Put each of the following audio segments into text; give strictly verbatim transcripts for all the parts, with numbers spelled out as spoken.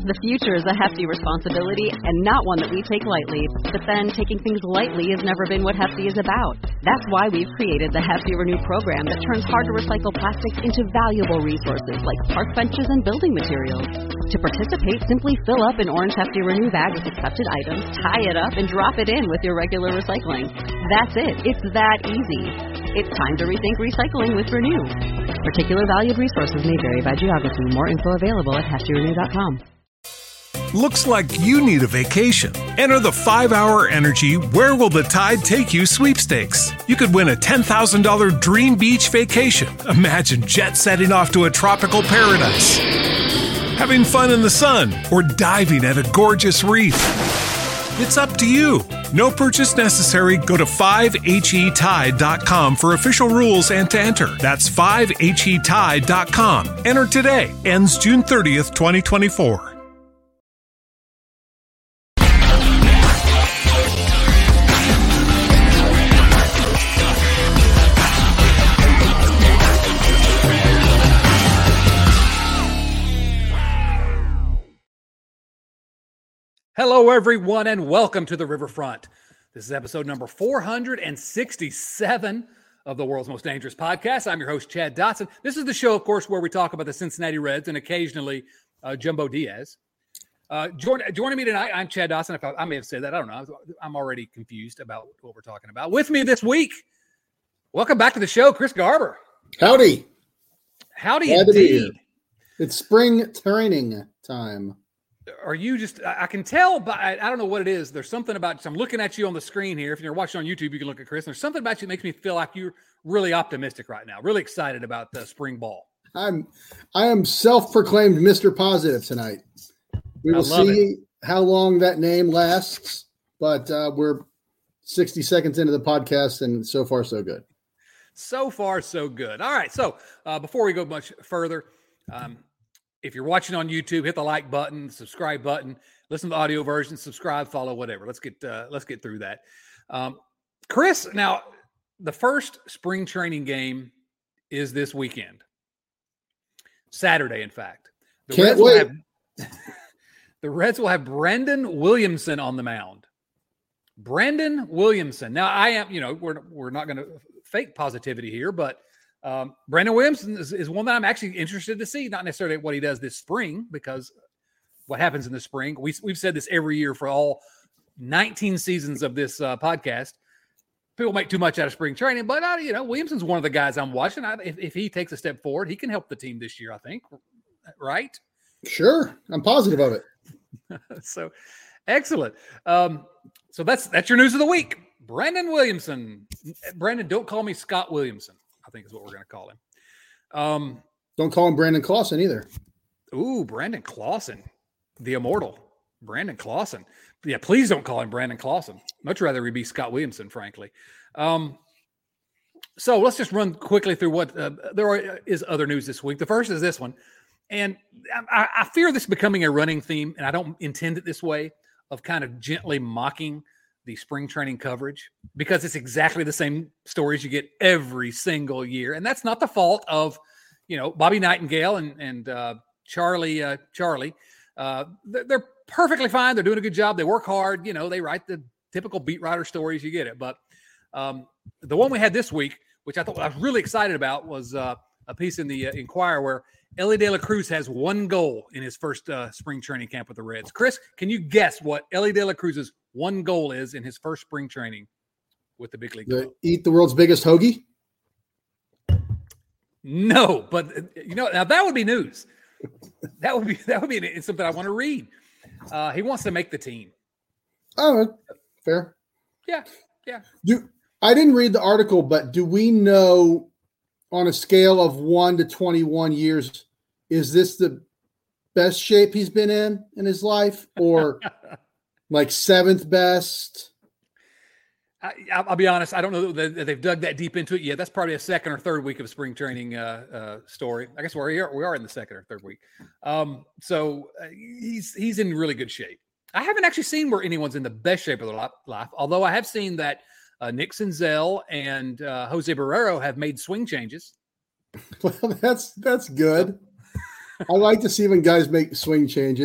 The future is a hefty responsibility and not one that we take lightly. But then taking things lightly has never been what Hefty is about. That's why we've created the Hefty Renew program that turns hard-to-recycle plastics into valuable resources like park benches and building materials. To participate, simply fill up an orange Hefty Renew bag with accepted items, tie it up, and drop it in with your regular recycling. That's it. It's that easy. It's time to rethink recycling with Renew. Particular valued resources may vary by geography. More info available at hefty renew dot com. Looks like you need a vacation. Enter the five hour Energy Where Will the Tide Take You sweepstakes. You could win a ten thousand dollars dream beach vacation. Imagine jet setting off to a tropical paradise, having fun in the sun, or diving at a gorgeous reef. It's up to you. No purchase necessary. Go to five H E tide dot com for official rules and to enter. That's five H E tide dot com. Enter today. Ends June thirtieth, twenty twenty-four. Hello, everyone, and welcome to the Riverfront. This is episode number four hundred sixty-seven of the world's most dangerous podcast. I'm your host, Chad Dotson. This is the show, of course, where we talk about the Cincinnati Reds and occasionally uh, Jumbo Diaz. Uh, join, joining me tonight, I'm Chad Dotson. If I, I may have said that, I don't know. I'm already confused about what we're talking about. With me this week, welcome back to the show, Chris Garber. Howdy. Howdy Glad indeed. It's spring training time. Are you just, I can tell, but I, I don't know what it is. There's something about, I'm looking at you on the screen here. If you're watching on YouTube, you can look at Chris. There's something about you that makes me feel like you're really optimistic right now, really excited about the spring ball. I'm, I am self-proclaimed Mister Positive tonight. We will see it. How long that name lasts, but uh, we're sixty seconds into the podcast, and so far, so good. So far, so good. All right. So uh, before we go much further, um, if you're watching on YouTube, hit the like button, subscribe button, listen to the audio version, subscribe, follow, whatever. Let's get uh, let's get through that. Um, Chris, now the first spring training game is this weekend, Saturday, in fact. The Can't Reds wait. Will have, the Reds will have Brandon Williamson on the mound. Brandon Williamson. Now, I am, you know, we're we're not going to fake positivity here, but Um, Brandon Williamson is, is one that I'm actually interested to see, not necessarily what he does this spring, because what happens in the spring, we, we've said this every year for all nineteen seasons of this uh, podcast. People make too much out of spring training, but, uh, you know, Williamson's one of the guys I'm watching. I, if, if he takes a step forward, he can help the team this year, I think. Right? Sure. I'm positive of it. So, excellent. Um, so that's that's your news of the week. Brandon Williamson. Brandon, don't call me Scott Williamson, I think is what we're going to call him. Um, Don't call him Brandon Clausen either. Ooh, Brandon Clausen, the immortal Brandon Clausen. Yeah, please don't call him Brandon Clausen. Much rather he be Scott Williamson, frankly. Um, so let's just run quickly through what uh, there are, is other news this week. The first is this one. And I, I fear this becoming a running theme, and I don't intend it this way, of kind of gently mocking the spring training coverage, because it's exactly the same stories you get every single year. And that's not the fault of, you know, Bobby Nightingale and, and uh, Charlie, uh, Charlie, uh, they're, they're perfectly fine. They're doing a good job. They work hard. You know, they write the typical beat writer stories. You get it. But um, the one we had this week, which I thought I was really excited about, was uh, a piece in the uh, Inquirer where Elly De La Cruz has one goal in his first uh, spring training camp with the Reds. Chris, can you guess what Elly De La Cruz's one goal is in his first spring training with the big league club? Eat the world's biggest hoagie? No, but you know, now that would be news. That would be that would be something I want to read. Uh, he wants to make the team. Oh, fair. Yeah, yeah. Do I didn't read the article, but do we know on a scale of one to twenty-one years, is this the best shape he's been in in his life, or like seventh best? I, I'll be honest. I don't know that they've dug that deep into it yet. That's probably a second or third week of spring training uh, uh, story. I guess we're here. We are in the second or third week. Um, so uh, he's he's in really good shape. I haven't actually seen where anyone's in the best shape of their life, although I have seen that uh, Nick Senzel and uh, Jose Barrero have made swing changes. Well, that's that's good. I like to see when guys make swing changes.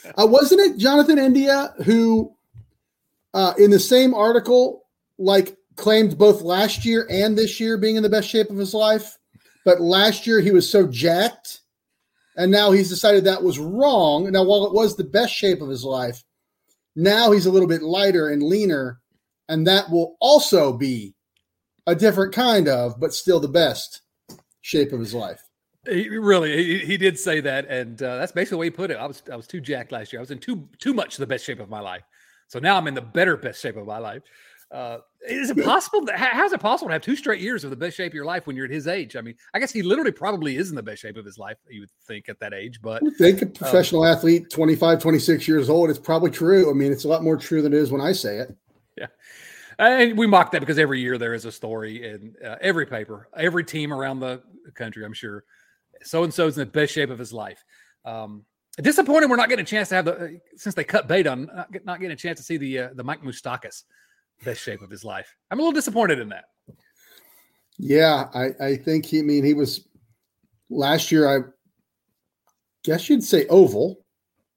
Uh, wasn't it Jonathan India who, uh, in the same article, like claimed both last year and this year being in the best shape of his life? But last year he was so jacked, and now he's decided that was wrong. Now, while it was the best shape of his life, now he's a little bit lighter and leaner, and that will also be a different kind of, but still the best shape of his life. He really, he, he did say that, and uh, that's basically the way he put it. I was, I was too jacked last year. I was in too, too much the best shape of my life. So now I'm in the better best shape of my life. Uh, is it possible? That, how is it possible to have two straight years of the best shape of your life when you're at his age? I mean, I guess he literally probably is in the best shape of his life, you would think at that age. But I would think a professional um, athlete, twenty-five, twenty-six years old, it's probably true. I mean, it's a lot more true than it is when I say it. Yeah. And we mock that because every year there is a story in uh, every paper, every team around the country, I'm sure. So-and-so's in the best shape of his life. Um, disappointed we're not getting a chance to have the, uh, since they cut bait on, not, get, not getting a chance to see the uh, the Mike Moustakas best shape of his life. I'm a little disappointed in that. Yeah, I, I think he, I mean, he was last year, I guess you'd say oval.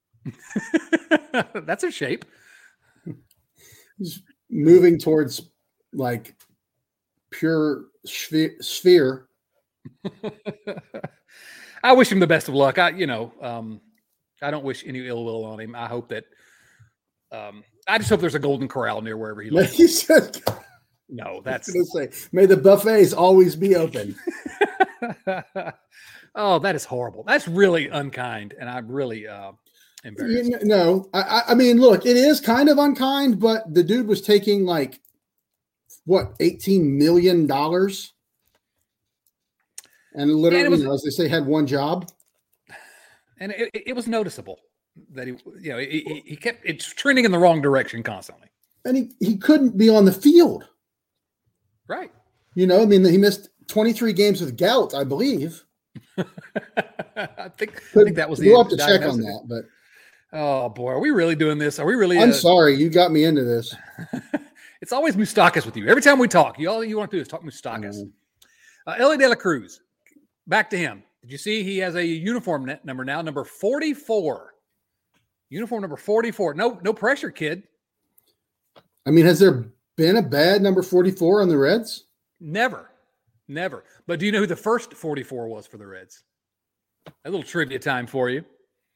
That's a shape. He's moving towards like pure sphere. sphere. I wish him the best of luck. I, you know, um, I don't wish any ill will on him. I hope that, um, I just hope there's a Golden Corral near wherever he lives. He said, no, that's going to say, may the buffets always be open. Oh, that is horrible. That's really unkind. And I'm really, uh, embarrassed. You know, I, I mean, look, it is kind of unkind, but the dude was taking like, what, eighteen million dollars? And literally, and was, you know, as they say, had one job. And it, it was noticeable that he, you know, he, he kept, it's trending in the wrong direction constantly. And he, he couldn't be on the field. Right. You know, I mean, he missed twenty-three games with gout, I believe. I think, I think that was the We'll have to check on that, but. Oh boy, are we really doing this? Are we really? I'm uh, sorry, you got me into this. It's always Moustakas with you. Every time we talk, you all you want to do is talk Moustakas. Uh, Ellie De La Cruz. Back to him. Did you see he has a uniform net number now, number forty-four. Uniform number forty-four. No, no pressure, kid. I mean, has there been a bad number forty-four on the Reds? Never. Never. But do you know who the first forty-four was for the Reds? A little trivia time for you.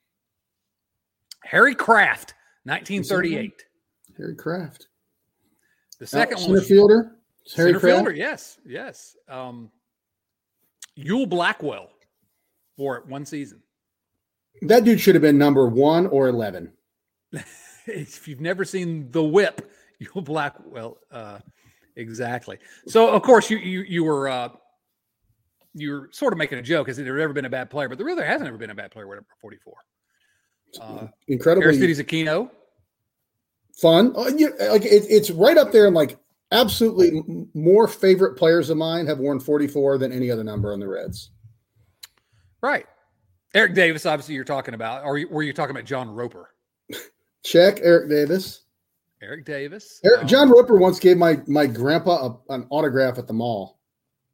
Harry Kraft, nineteen thirty-eight. Harry Kraft. The second uh, one was center fielder. Harry center Kraft. fielder, yes, yes. Um, Yule Blackwell wore it one season. That dude should have been number one or eleven. If you've never seen The Whip, Yule Blackwell, uh, exactly. So of course you you you were uh, you were sort of making a joke. Has there ever been a bad player? But there really hasn't ever been a bad player with number forty-four. Uh, Incredibly, Aristides Aquino, fun. Oh, you, like it, it's right up there. And like absolutely more favorite players of mine have worn forty-four than any other number on the Reds. Right. Eric Davis, obviously, you're talking about, or were you talking about John Roper? Check Eric Davis. Eric Davis. Eric, um, John Roper once gave my my grandpa a, an autograph at the mall.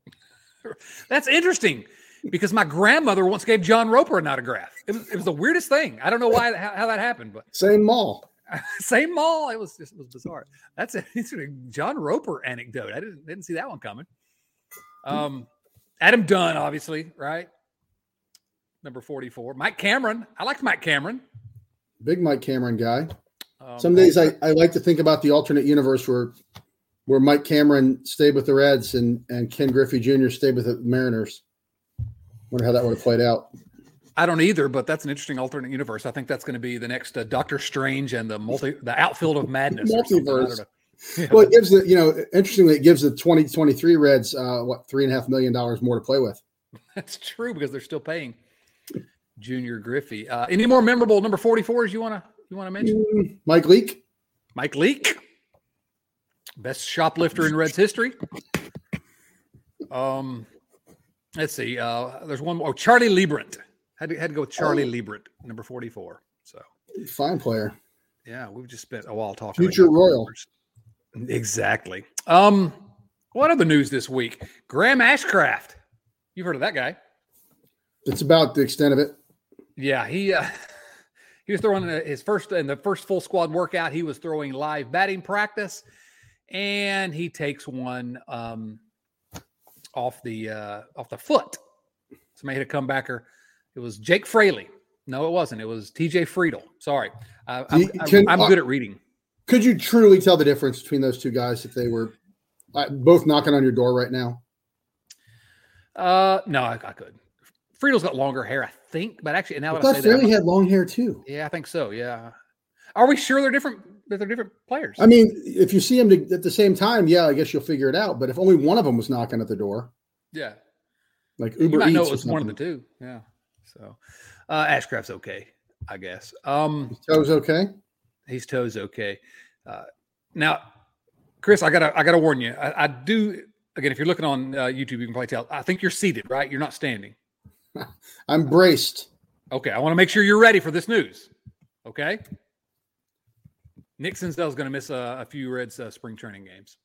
That's interesting. Because my grandmother once gave John Roper an autograph. It was, it was the weirdest thing. I don't know why how, how that happened, but same mall, same mall. It was just it was bizarre. That's a, it's a John Roper anecdote. I didn't didn't see that one coming. Um, Adam Dunn, obviously, right? Number forty-four. Mike Cameron. I liked Mike Cameron. Big Mike Cameron guy. Um, Some days I, I like to think about the alternate universe where where Mike Cameron stayed with the Reds and and Ken Griffey Junior stayed with the Mariners. Wonder how that would have played out. I don't either, but that's an interesting alternate universe. I think that's going to be the next uh, Doctor Strange and the multi, the outfield of madness. Multiverse. Yeah. Well, it gives the, you know, interestingly, it gives the twenty twenty-three Reds, uh, what, three and a half million dollars more to play with. That's true because they're still paying Junior Griffey. Uh, any more memorable number forty-fours you want to, you want to mention? Mm, Mike Leake. Mike Leake. Best shoplifter in Reds history. Um, Let's see. Uh, there's one more. Oh, Charlie Liebrant. Had to, had to go with Charlie oh. Liebrant, number forty-four. So fine player. Yeah, we've just spent a while talking. Future Royal. Numbers. Exactly. Um, what other news this week? Graham Ashcraft. You've heard of that guy. It's about the extent of it. Yeah, he uh, he was throwing his first in the first full squad workout. He was throwing live batting practice, and he takes one um, off the uh, off the foot. Somebody hit a comebacker. It was Jake Fraley. No, it wasn't. It was T J Friedel. Sorry, uh, I'm, Can, I'm good at reading. Could you truly tell the difference between those two guys if they were uh, both knocking on your door right now? Uh, no, I, I could. Friedel's got longer hair, I think, but actually, now I that thought I say Fraley that, had long hair too. Yeah, I think so. Yeah. Are we sure they're different? That they're different players? I mean, if you see them to, at the same time, yeah, I guess you'll figure it out. But if only one of them was knocking at the door, yeah, like you Uber might Eats know it was one of the two. Yeah. So, uh, Ashcraft's okay, I guess. Um, His toes okay. His toes okay. Uh, now, Chris, I gotta, I gotta warn you. I, I do. Again, if you're looking on uh, YouTube, you can probably tell. I think you're seated, right? You're not standing. I'm braced. Okay, I want to make sure you're ready for this news. Okay. Nick Senzel's going to miss a, a few Reds uh, spring training games.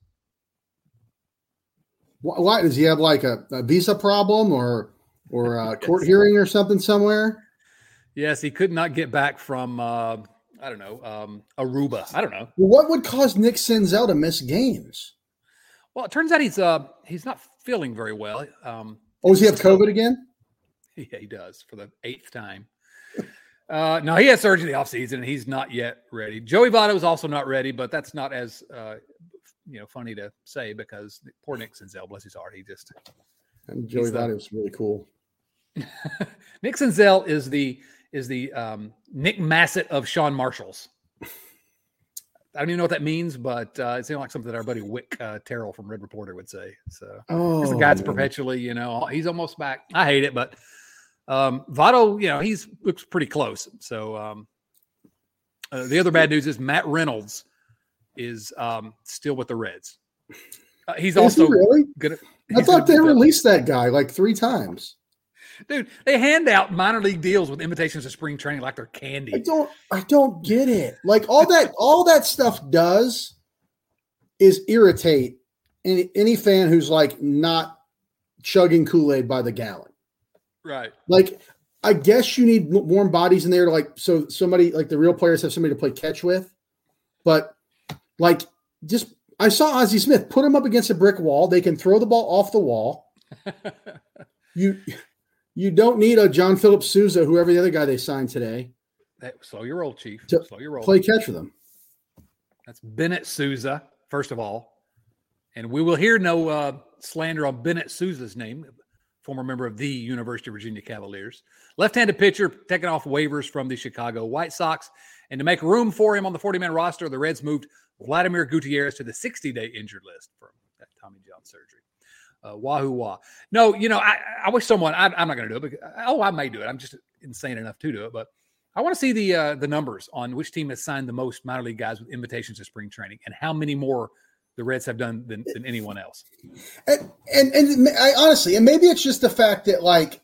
Why, why does he have like a, a visa problem or or a court hearing or something somewhere? Yes, he could not get back from uh, I don't know um, Aruba. I don't know. Well, what would cause Nick Senzel to miss games? Well, it turns out he's uh, he's not feeling very well. Um, oh, does he have COVID again? Yeah, he does for the eighth time. Uh, no, he had surgery in the offseason, and he's not yet ready. Joey Votto is also not ready, but that's not as uh, you know funny to say because poor Nick Senzel, bless his heart, he just and Joey Votto was really cool. Nick Senzel is the is the um, Nick Massett of Sean Marshall's. I don't even know what that means, but uh, it seems like something that our buddy Wick uh, Terrell from Red Reporter would say. So oh, he's the guy that's perpetually, you know, he's almost back. I hate it, but um, Votto, you know, he's looks pretty close. So um, uh, the other bad news is Matt Reynolds is um, still with the Reds. Uh, he's is also he really good. At, I thought they released that guy like three times. Dude, they hand out minor league deals with invitations to spring training like they're candy. I don't, I don't get it. Like all that, all that stuff does is irritate any any fan who's like not chugging Kool-Aid by the gallon. Right. Like, I guess you need warm bodies in there to like, so somebody like the real players have somebody to play catch with. But like, just I saw Ozzie Smith put him up against a brick wall. They can throw the ball off the wall. you. You don't need a John Philip Sousa, whoever the other guy they signed today. Hey, slow your roll, Chief. To slow your roll. Play catch with them. That's Bennett Sousa, first of all. And we will hear no uh, slander on Bennett Sousa's name, former member of the University of Virginia Cavaliers. Left-handed pitcher, taken off waivers from the Chicago White Sox. And to make room for him on the forty-man roster, the Reds moved Vladimir Gutierrez to the sixty-day injured list from that Tommy John surgery. Uh, wahoo wah. No, you know, I, I wish someone, I, I'm not going to do it. Because, oh, I may do it. I'm just insane enough to do it. But I want to see the uh, the numbers on which team has signed the most minor league guys with invitations to spring training and how many more the Reds have done than, than anyone else. And, and, and I honestly, and maybe it's just the fact that like,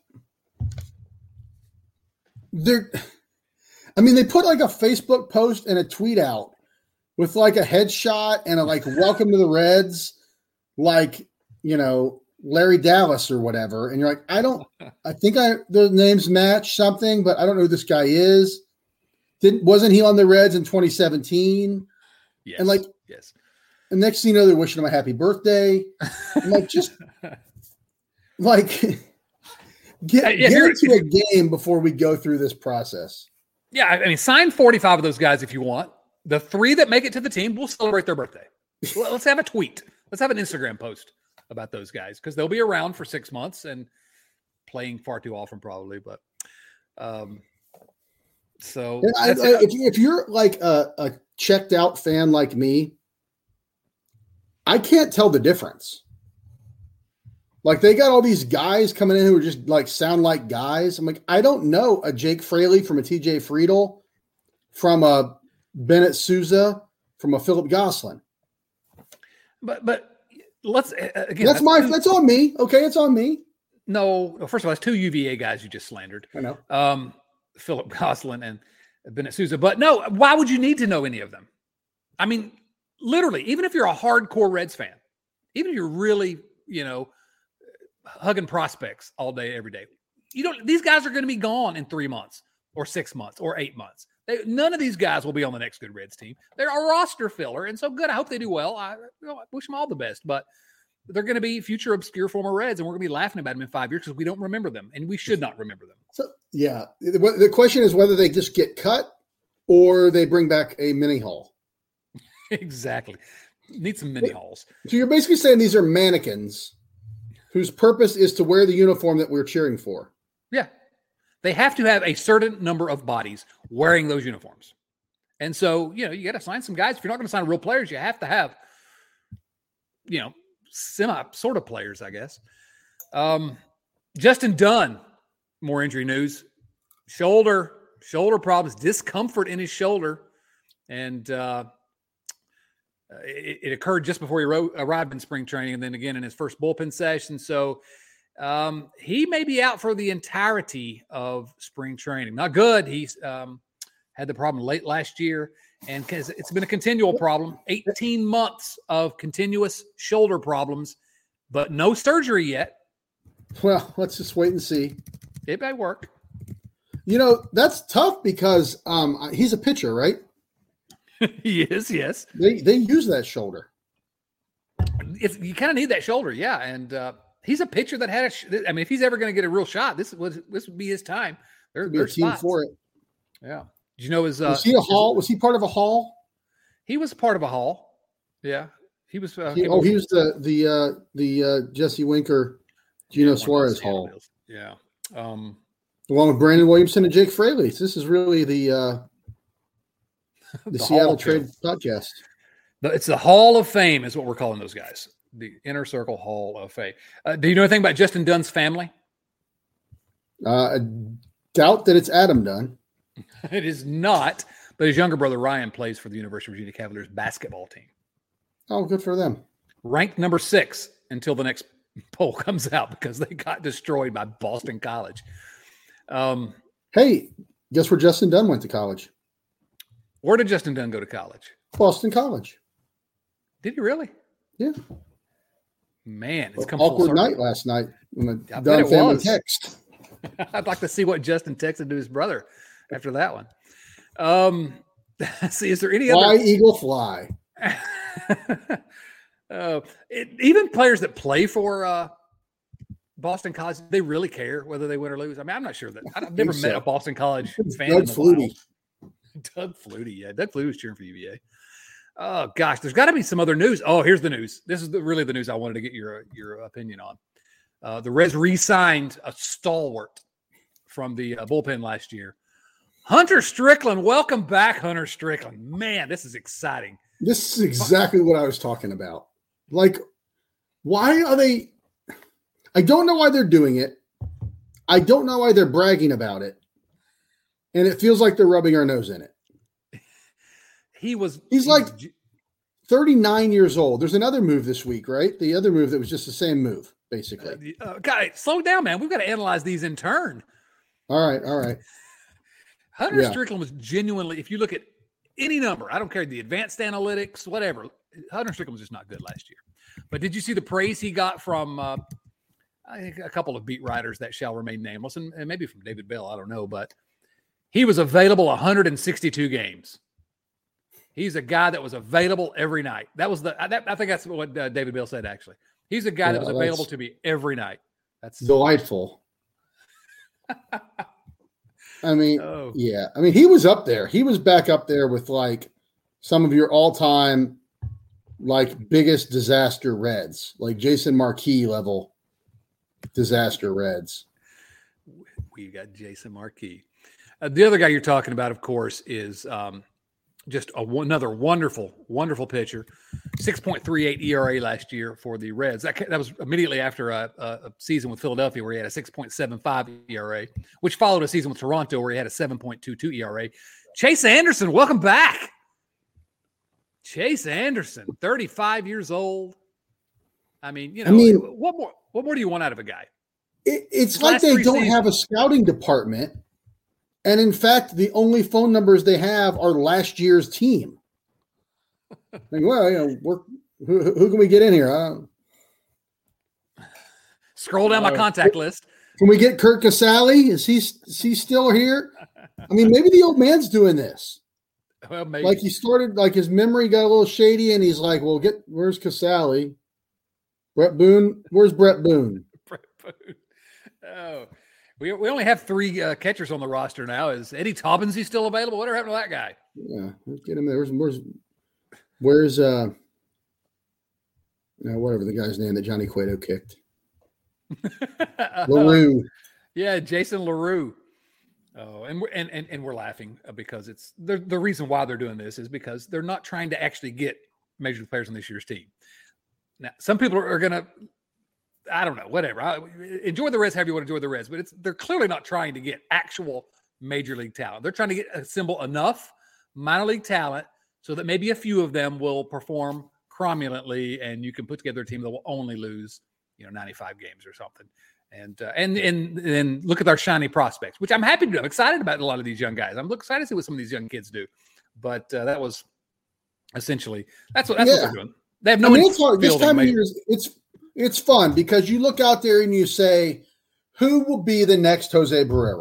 they're, I mean, they put like a Facebook post and a tweet out with like a headshot and a like, welcome to the Reds. Like, you know, Larry Dallas or whatever. And you're like, I don't, I think I, the names match something, but I don't know who this guy is. Didn't, wasn't he on the Reds in twenty seventeen? Yes. And like, yes. And next thing you know, they're wishing him a happy birthday. I'm like, just like get, yeah, get into a game before we go through this process. Yeah. I mean, sign forty-five of those guys if you want. The three that make it to the team, we'll celebrate their birthday. Let's have a tweet. Let's have an Instagram post about those guys because they'll be around for six months and playing far too often probably. But um, so I, I, if, if you're like a, a checked out fan like me, I can't tell the difference. Like they got all these guys coming in who are just like sound like guys. I'm like, I don't know a Jake Fraley from a T J Friedel, from a Bennett Sousa, from a Philip Gosselin. But but let's again. That's, that's my. two, that's on me. Okay, it's on me. No, first of all, it's two U V A guys you just slandered. I know. Um, Philip Gosselin and Bennett Sousa. But no, why would you need to know any of them? I mean, literally, even if you're a hardcore Reds fan, even if you're really, you know, hugging prospects all day, every day, you don't. These guys are going to be gone in three months or six months or eight months. They, none of these guys will be on the next good Reds team. They're a roster filler, and so good. I hope they do well. I, you know, I wish them all the best, but they're going to be future obscure former Reds, and we're going to be laughing about them in five years because we don't remember them, and we should not remember them. So, yeah, the, the question is whether they just get cut or they bring back a mini haul. Exactly. Need some mini hauls. So you're basically saying these are mannequins whose purpose is to wear the uniform that we're cheering for. Yeah. They have to have a certain number of bodies wearing those uniforms. And so, you know, you got to sign some guys. If you're not going to sign real players, you have to have, you know, semi sort of players, I guess. Um, Justin Dunn, more injury news. Shoulder, shoulder problems, discomfort in his shoulder. And uh, it, it occurred just before he ro- arrived in spring training and then again in his first bullpen session. So um, he may be out for the entirety of spring training. Not good. He's um, had the problem late last year. And because it's been a continual problem, eighteen months of continuous shoulder problems, but no surgery yet. Well, let's just wait and see. It may work. You know, that's tough because um, he's a pitcher, right? He is, yes. They they use that shoulder. It's, you kind of need that shoulder, yeah. And uh, he's a pitcher that had a sh- – I mean, if he's ever going to get a real shot, this would this would be his time. There, Could be a team spots. for it. Yeah. Did you know his uh, – Was he a hall? Was he part of a hall? He was part of a hall. Yeah. He was uh, – He, oh, he was the the uh, the uh, Jesse Winker, Gino yeah, Suarez hall. Yeah. Um, Along with Brandon Williamson and Jake Fraley. So this is really the uh, the, The Seattle Hall of Trade podcast. But it's the Hall of Fame is what we're calling those guys. The Inner Circle Hall of Fame. Uh, do you know anything about Justin Dunn's family? Uh, I doubt that it's Adam Dunn. It is not, but his younger brother Ryan plays for the University of Virginia Cavaliers basketball team. Oh, good for them. Ranked number six until the next poll comes out because they got destroyed by Boston College. Um, Hey, guess where Justin Dunn went to college? where did Justin Dunn go to college? Boston College. Did he really? Yeah. Man, it's come full Awkward circle. night last night when the I bet Dunn it family was. text. I'd like to see what Justin texted to his brother after that one. Um, see, is there any Fly, other? Eagle, fly. uh, it, even players that play for uh, Boston College, they really care whether they win or lose. I mean, I'm not sure that I've never met so. a Boston College fan. Doug in the Flutie. wild. Doug Flutie, yeah, Doug Flutie was cheering for U V A. Oh gosh, there's got to be some other news. Oh, here's the news. This is the, really the news I wanted to get your your opinion on. Uh, the Reds re-signed a stalwart from the uh, bullpen last year. Hunter Strickland, welcome back, Hunter Strickland. Man, this is exciting. This is exactly what I was talking about. Like, why are they? I don't know why they're doing it. I don't know why they're bragging about it. And it feels like they're rubbing our nose in it. He was. He's he like was, thirty-nine years old. There's another move this week, right? The other move that was just the same move, basically. uh, uh, guy, slow down, man. We've got to analyze these in turn. All right, all right. Hunter Yeah. Strickland was genuinely, if you look at any number, I don't care, the advanced analytics, whatever, Hunter Strickland was just not good last year. But did you see the praise he got from, uh, I think, a couple of beat writers that shall remain nameless, and, and maybe from David Bell, I don't know, but he was available one hundred sixty-two games. He's a guy that was available every night. That was the, I, that, I think that's what uh, David Bell said, actually. He's a guy Yeah, that was available that's to me every night. That's Delightful. I mean, Oh. yeah. I mean, he was up there. He was back up there with like some of your all-time like biggest disaster Reds, like Jason Marquis level disaster Reds. We got Jason Marquis. Uh, the other guy you're talking about, of course, is um, just a, another wonderful, wonderful pitcher. six point three eight E R A last year for the Reds. That, that was immediately after a, a, a season with Philadelphia where he had a six point seven five E R A, which followed a season with Toronto where he had a seven point two two E R A. Chase Anderson, welcome back. Chase Anderson, thirty-five years old. I mean, you know, I mean, what more? What more do you want out of a guy? It, it's His like last they three don't seasons. have a scouting department. And in fact, the only phone numbers they have are last year's team. Like, well, you know, we're, who, who can we get in here? Uh, Scroll down my Uh, contact list. can we get Kurt Casale? Is he is he still here? I mean, maybe the old man's doing this. Well, maybe. Like he started, like his memory got a little shady, and he's like, "Well, get where's Casale? Brett Boone, where's Brett Boone?" Brett Boone. Oh, we we only have three uh, catchers on the roster now. Is Eddie Taubensee still available? Whatever happened to that guy? Yeah, let's get him there. Where's where's where's uh, no, whatever the guy's name that Johnny Cueto kicked. LaRue. Yeah, Jason LaRue. Oh, and we're and, and and we're laughing because it's the the reason why they're doing this is because they're not trying to actually get major league players on this year's team. Now, some people are going to, I don't know, whatever. I, enjoy the Reds however you want to enjoy the Reds, but it's they're clearly not trying to get actual major league talent. They're trying to get assemble enough minor league talent so that maybe a few of them will perform cromulently, and you can put together a team that will only lose, you know, ninety-five games or something. And uh, and and then look at our shiny prospects, which I'm happy to do. I'm excited about a lot of these young guys. I'm excited to see what some of these young kids do. But uh, that was essentially that's what that's yeah. what they're doing. They have no. I mean, it's hard. This time of year, it's it's fun because you look out there and you say, "Who will be the next Jose Barrero?"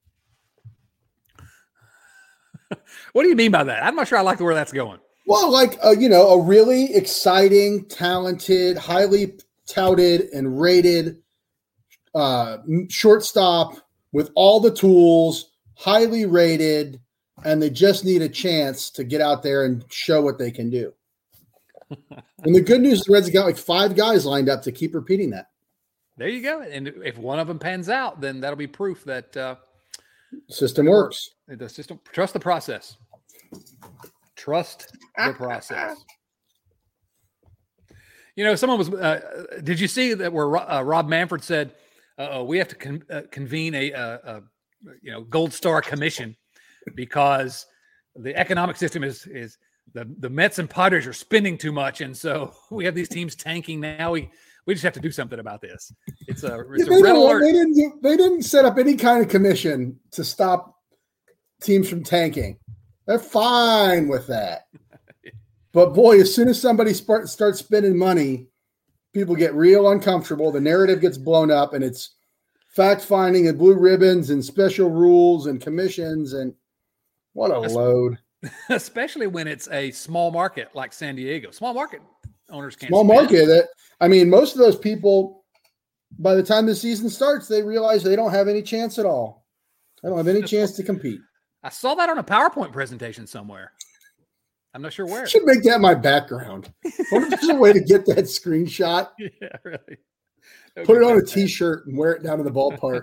What do you mean by that? I'm not sure I like where that's going. Well, like uh, you know, a really exciting, talented, highly touted, and rated uh shortstop with all the tools, highly rated, and they just need a chance to get out there and show what they can do. And the good news is the Reds have got like five guys lined up to keep repeating that. There you go. And if one of them pans out, then that'll be proof that uh system works. The system, trust the process. Trust the process. You know, someone was uh, did you see that where uh, Rob Manfred said Uh, we have to con- uh, convene a, a, a, you know, Gold Star Commission because the economic system is is the, the Mets and Padres are spending too much, and so we have these teams tanking now. We we just have to do something about this. It's a, it's yeah, a red alert. They didn't do, they didn't set up any kind of commission to stop teams from tanking. They're fine with that. But boy, as soon as somebody start, starts spending money, people get real uncomfortable. The narrative gets blown up, and it's fact-finding and blue ribbons and special rules and commissions, and what a load. Especially when it's a small market like San Diego. Small market owners can't Small spend. market. That I mean, most of those people, by the time the season starts, they realize they don't have any chance at all. They don't have any chance to compete. I saw that on a PowerPoint presentation somewhere. I'm not sure where. I should make that my background. What if there's a way to get that screenshot? Yeah, really. Put it on a T-shirt and wear it down to the ballpark.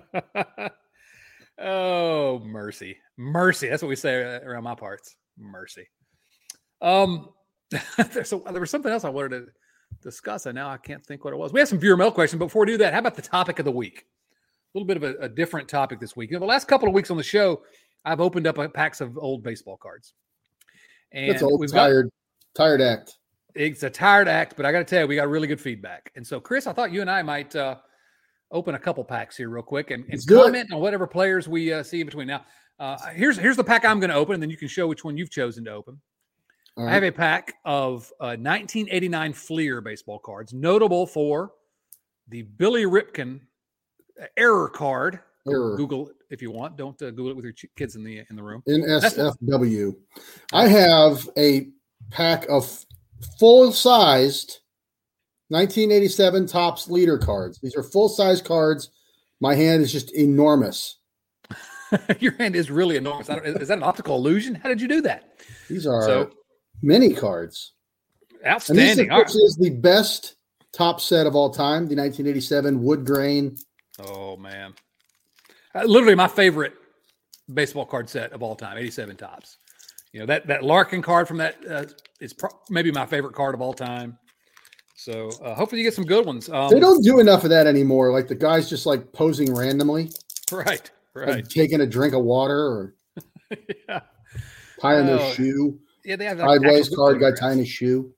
Oh, mercy. Mercy. That's what we say around my parts. Mercy. Um, there's a, there was something else I wanted to discuss, and now I can't think what it was. We have some viewer mail questions, but before we do that, how about the topic of the week? A little bit of a, a different topic this week. You know, the last couple of weeks on the show, I've opened up packs of old baseball cards. And That's old, we've tired, got, tired act. It's a tired act, but I got to tell you, we got really good feedback. And so, Chris, I thought you and I might uh, open a couple packs here real quick and, and comment on whatever players we uh, see in between. Now, uh, here's here's the pack I'm going to open, and then you can show which one you've chosen to open. Right. I have a pack of uh, nineteen eighty-nine Fleer baseball cards, notable for the Billy Ripken error card. Error. Google it if you want. Don't uh, Google it with your kids in the in the room. N S F W. I have a pack of full-sized nineteen eighty-seven Topps leader cards. These are full-size cards. My hand is just enormous. Your hand is really enormous. I don't, is that an optical illusion? How did you do that? These are so, mini cards. Outstanding. And this is the best top set of all time, the nineteen eighty-seven wood grain. Oh, man. Uh, literally my favorite baseball card set of all time, eighty-seven Topps. You know, that that Larkin card from that uh, is pro- maybe my favorite card of all time. So uh, hopefully you get some good ones. Um, they don't do enough of that anymore. Like the guys just like posing randomly. Right, right. Like taking a drink of water or yeah. tying oh, their shoe. Yeah, they have like sideways card guy tying his shoe.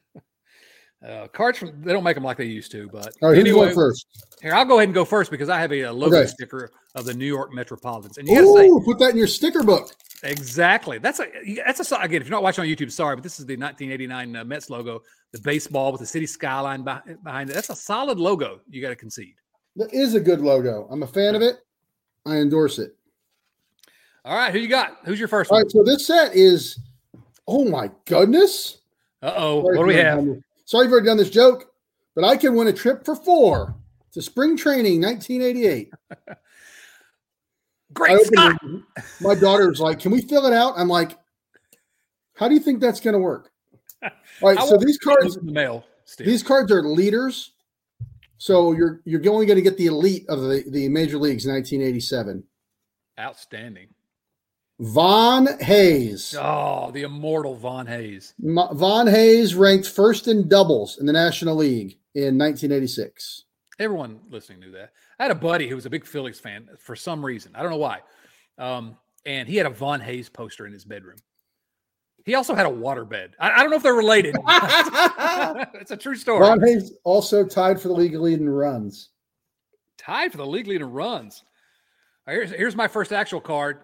Uh, cards from they don't make them like they used to, but all right, anyway, who's going first? Here, I'll go ahead and go first because I have a, a logo okay. sticker of the New York Metropolitans, and you Ooh, got to say, put that in your sticker book. Exactly. That's a that's a again. If you're not watching on YouTube, sorry, but this is the nineteen eighty-nine uh, Mets logo, the baseball with the city skyline behind, behind it. That's a solid logo. You got to concede. That is a good logo. I'm a fan of it. I endorse it. All right, who you got? Who's your first All one? right, so this set is, oh my goodness. Uh-oh, Sorry what do we if I've have? done this- Sorry if I've already done this joke, but I can win a trip for four to spring training nineteen eighty-eight. Great I opened Scott! it, my daughter's like, can we fill it out? I'm like, how do you think that's going to work? All right, I so want these to cards, in the mail. Steve. these cards are leaders. So you're you're only going to get the elite of the, the major leagues in nineteen eighty-seven. Outstanding. Von Hayes. Oh, the immortal Von Hayes. Ma- Von Hayes ranked first in doubles in the National League in nineteen eighty-six. Everyone listening knew that. I had a buddy who was a big Phillies fan for some reason. I don't know why. Um, and he had a Von Hayes poster in his bedroom. He also had a waterbed. I, I don't know if they're related. It's a true story. Von Hayes also tied for the league lead in runs. Tied for the league lead in runs. All right, here's, here's my first actual card.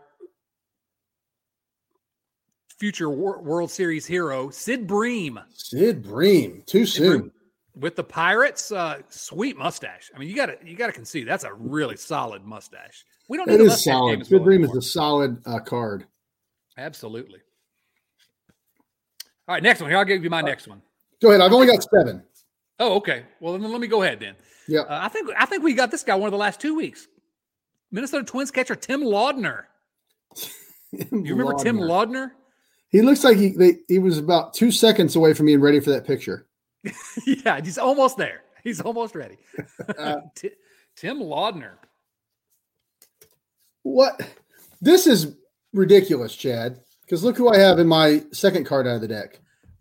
Future Wor- World Series hero, Sid Bream. Sid Bream, too Sid soon. Bream. With the Pirates, uh, sweet mustache. I mean, you got to you got to concede that's a really solid mustache. We don't. It do the is mustache game solid. as Sid well Bream anymore. is a solid uh, card. Absolutely. All right, next one. Here, I'll give you my next one. Go ahead. I've only got seven. Oh, okay. Well, then let me go ahead then. Yeah. Uh, I think I think we got this guy one of the last two weeks. Minnesota Twins catcher Tim Laudner. You remember Tim Laudner? He looks like he they, he was about two seconds away from being ready for that picture. Yeah, he's almost there. He's almost ready. Uh, T- Tim Laudner. What? This is ridiculous, Chad. Because look who I have in my second card out of the deck.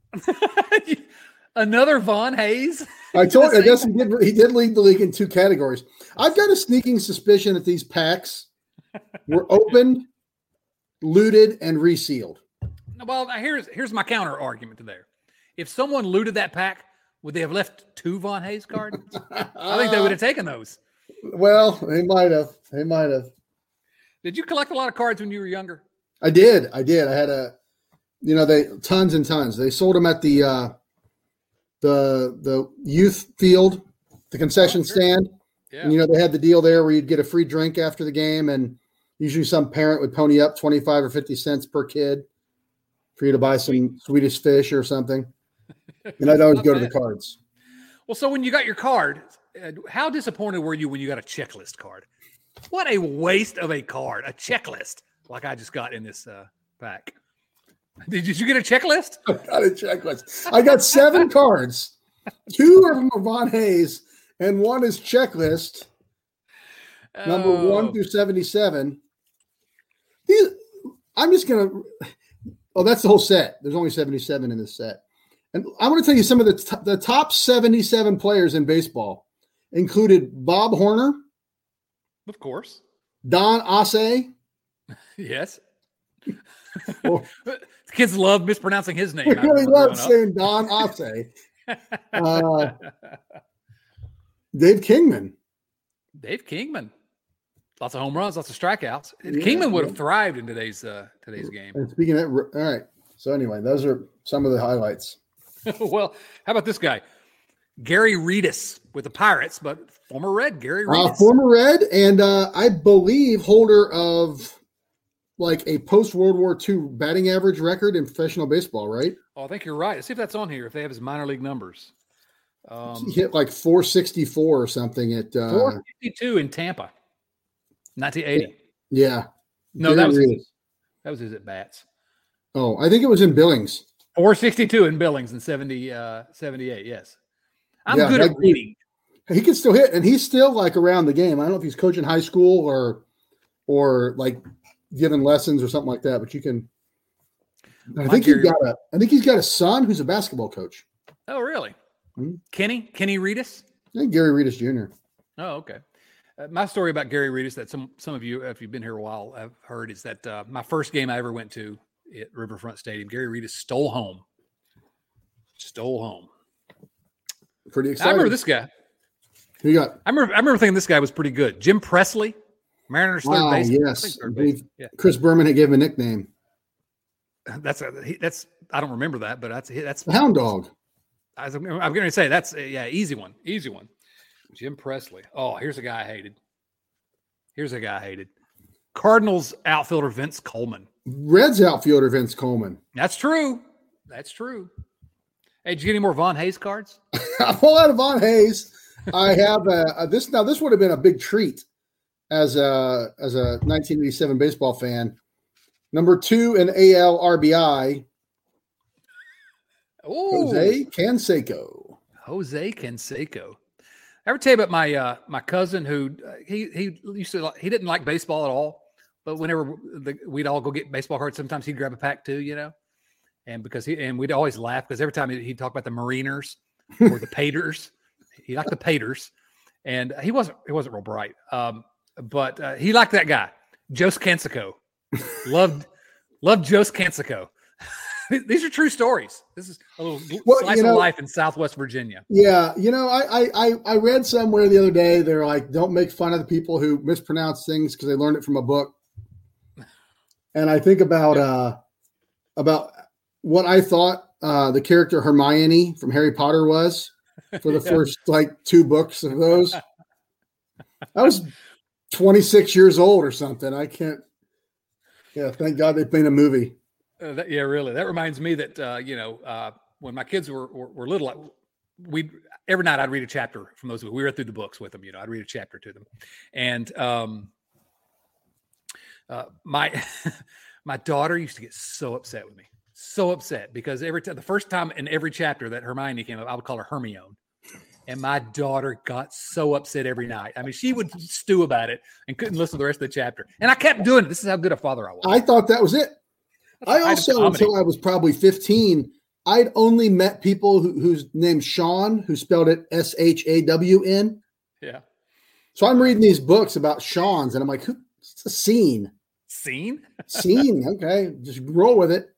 Another Von Hayes. I told. The I guess same- he did. He did lead the league in two categories. I've got a sneaking suspicion that these packs were opened, looted, and resealed. Well, now here's here's my counter argument to there. If someone looted that pack, would they have left two Von Hayes cards? I think they would have taken those. Well, they might have. They might have. Did you collect a lot of cards when you were younger? I did. I did. I had a, you know, they tons and tons. They sold them at the uh, the the youth field, the concession Oh, sure. stand. Yeah. And, you know, they had the deal there where you'd get a free drink after the game, and usually some parent would pony up twenty-five or fifty cents per kid for you to buy some Swedish fish or something. And I'd always Not go to the bad. cards. Well, so when you got your card, uh, how disappointed were you when you got a checklist card? What a waste of a card, a checklist, like I just got in this uh, pack. Did, did you get a checklist? I got a checklist. I got seven cards. Two of them are Von Hayes, and one is checklist, number Oh, one through seventy-seven. These, I'm just going to, oh, that's the whole set. There's only seventy-seven in this set. And I'm going to tell you some of the, t- the top seventy-seven players in baseball included Bob Horner, of course. Don Asse. Yes. Oh. The kids love mispronouncing his name. I I really remember love growing up. saying Don Asse. Uh, Dave Kingman. Dave Kingman. Lots of home runs, lots of strikeouts. Yeah, Kingman would yeah. have thrived in today's uh, today's game. And speaking of that, all right. So anyway, those are some of the highlights. Well, how about this guy? Gary Redus with the Pirates, but former Red Gary Uh, Redus. former Red, and uh, I believe holder of like a post World War Two batting average record in professional baseball, right? Oh, I think you're right. Let's see if that's on here, if they have his minor league numbers. Um, He hit like four sixty-four or something at uh, four fifty-two in Tampa, nineteen eighty. yeah. No, Gary that was Redus. his, that was his at bats. Oh, I think it was in Billings. four sixty-two in Billings in seventy, uh, seventy-eight. Yes. I'm Yeah, good that- at reading. He can still hit, and he's still like around the game. I don't know if he's coaching high school or or like giving lessons or something like that, but you can. I My think he's Gary- got a. I think he's got a son who's a basketball coach. Oh, really? Hmm. Kenny? Kenny Redus? I think Gary Redus Junior Oh, okay. Uh, my story about Gary Redus that some some of you, if you've been here a while, have heard is that uh, my first game I ever went to at Riverfront Stadium, Gary Redus stole home. Stole home. Pretty I exciting. remember this guy. Who you got? I remember. I remember thinking this guy was pretty good. Jim Presley, Mariners third Ah, baseman. I yes. think I third believe baseman. Yeah, Chris Berman had given him a nickname, that's a, he, that's. I don't remember that, but that's that's. the Hound Dog. I was, I'm going to say that's uh, yeah, easy one, easy one. Jim Presley. Oh, here's a guy I hated. Here's a guy I hated. Cardinals outfielder Vince Coleman. Reds outfielder Vince Coleman. That's true. That's true. Hey, did you get any more Von Hayes cards? I'm all out of Von Hayes. I have a, a this now. This would have been a big treat as a as a nineteen eighty-seven baseball fan. Number two in A L R B I. Ooh. Jose Canseco. Jose Canseco. I ever tell you about my uh, my cousin who uh, he he used to he didn't like baseball at all, but whenever the, we'd all go get baseball cards, sometimes he'd grab a pack too, you know, and because he and we'd always laugh because every time he'd, he'd talk about the Mariners or the Paters, he liked the Paters, and he wasn't he wasn't real bright, um, but uh, he liked that guy, Jose Canseco. loved loved Jose Canseco. These are true stories. This is a little well, slice you know, of life in Southwest Virginia. Yeah. You know, I, I, I read somewhere the other day, they're like, don't make fun of the people who mispronounce things because they learned it from a book. And I think about, uh, about what I thought uh, the character Hermione from Harry Potter was for the yeah. first like two books of those. I was twenty-six years old or something. I can't. Yeah. Thank God they made a movie. Uh, that, yeah, really. That reminds me that, uh, you know, uh, when my kids were, were, were little, we every night I'd read a chapter from those. We read through the books with them, you know, I'd read a chapter to them. And um, uh, my my daughter used to get so upset with me, so upset because every time, the first time in every chapter that Hermione came up, I would call her Hermione. And my daughter got so upset every night. I mean, she would stew about it and couldn't listen to the rest of the chapter. And I kept doing it. This is how good a father I was. I thought that was it. I also, until I was probably fifteen, I'd only met people who, whose name's Sean, who spelled it S H A W N. Yeah. So I'm reading these books about Sean's, and I'm like, it's a scene. Scene? Scene. Okay. Just roll with it.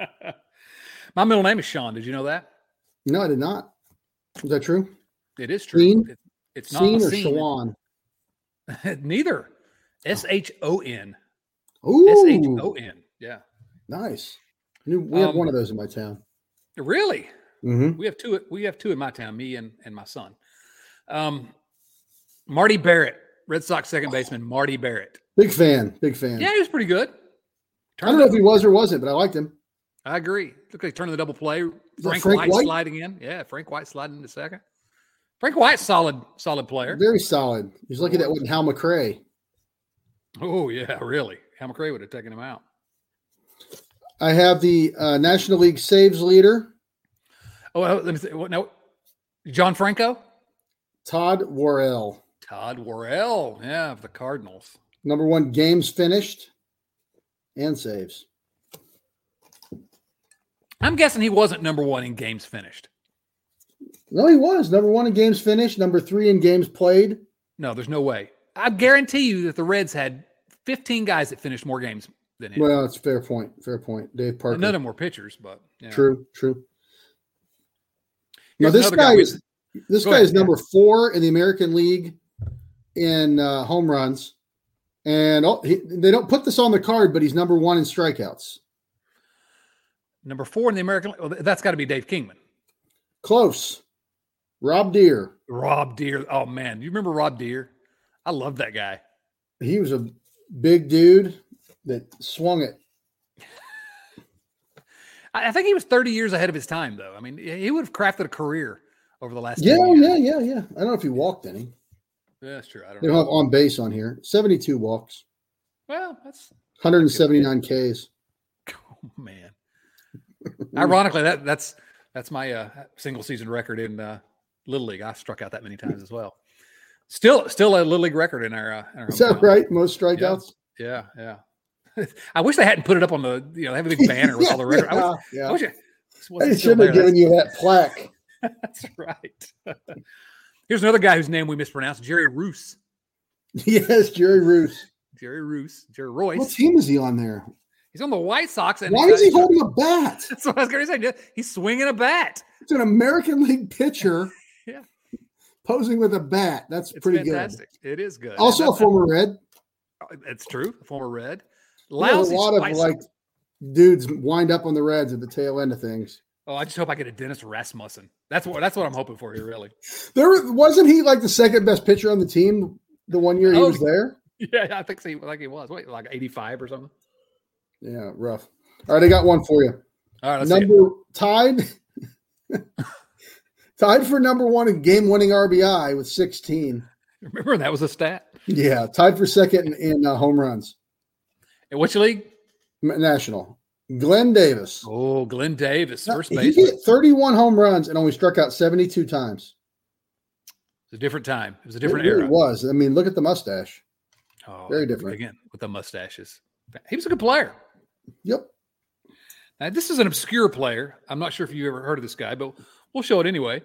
My middle name is Sean. Did you know that? No, I did not. Is that true? It is true. Scene? It, it's not Scene or scene. Shawan? Neither. S H O N. Ooh. S H O N. Yeah. Nice. We have um, one of those in my town. Really? Mm-hmm. We have two. We have two in my town. Me and, and my son. Um, Marty Barrett, Red Sox second baseman. Marty Barrett. Big fan. Big fan. Yeah, he was pretty good. Turned I don't know if he was or wasn't, but I liked him. I agree. Looked like turning the double play. Frank, Frank White, White sliding in. Yeah, Frank White sliding into second. Frank White's solid, solid player. Very solid. He's lucky that wasn't Hal McRae. Oh yeah, really. Hal McRae would have taken him out. I have the uh, National League saves leader. Oh, let me see. What? No, John Franco. Todd Worrell. Todd Worrell. Yeah, of the Cardinals. Number one, games finished and saves. I'm guessing he wasn't number one in games finished. No, he was number one in games finished. Number three in games played. No, there's no way. I guarantee you that the Reds had fifteen guys that finished more games than him. Well, it's a fair point. Fair point. Dave Parker. None of them were pitchers, but yeah. True, true. Here's now this guy, guy is this guy ahead, is number four in the American League in uh, home runs, and all, he, they don't put this on the card, but he's number one in strikeouts. Number four in the American League. Well, that's got to be Dave Kingman. Close. Rob Deere. Rob Deere. Oh man, you remember Rob Deere? I love that guy. He was a big dude that swung it. I think he was thirty years ahead of his time, though. I mean, he would have crafted a career over the last. Yeah, years. yeah, yeah, yeah. I don't know if he walked any. Yeah, that's true. I don't they know. They don't have on base on here. seventy-two walks. Well, that's one hundred seventy-nine Ks. Oh man. Ironically, that that's that's my uh, single season record in uh, Little League. I struck out that many times as well. Still, still a Little League record in our. Uh, in our Is that right? Most strikeouts. Yeah, yeah. yeah. I wish they hadn't put it up on the, you know, have a big banner with all the records. yeah, I wish, yeah. I wish it they should have given you that plaque. That's right. Here's another guy whose name we mispronounced, Jerry Roos. Yes, Jerry Roos. Jerry Roos. Jerry Royce. What team is he on there? He's on the White Sox. And why is he holding a bat? That's what I was going to say. He's swinging a bat. It's an American League pitcher. Yeah. Posing with a bat. That's it's pretty fantastic. good. It is good. Also a former Red. It's true. A former Red. Lousy a lot of like dudes wind up on the Reds at the tail end of things. Oh, I just hope I get a Dennis Rasmussen. That's what that's what I'm hoping for here, really. There wasn't he like the second best pitcher on the team the one year he oh, was there? Yeah, I think he like he was. Wait, like eighty-five or something. Yeah, rough. All right, I got one for you. All right, let's number see it. tied, tied for number one in game-winning R B I with sixteen. Remember that was a stat. Yeah, tied for second in, in uh, home runs. In which league? National. Glenn Davis. Oh, Glenn Davis, first He baseman. hit thirty-one home runs and only struck out seventy-two times. It's a different time. It was a different it really era. was. I mean, look at the mustache. Oh, Very different. Again, with the mustaches. He was a good player. Yep. Now, this is an obscure player. I'm not sure if you ever heard of this guy, but we'll show it anyway.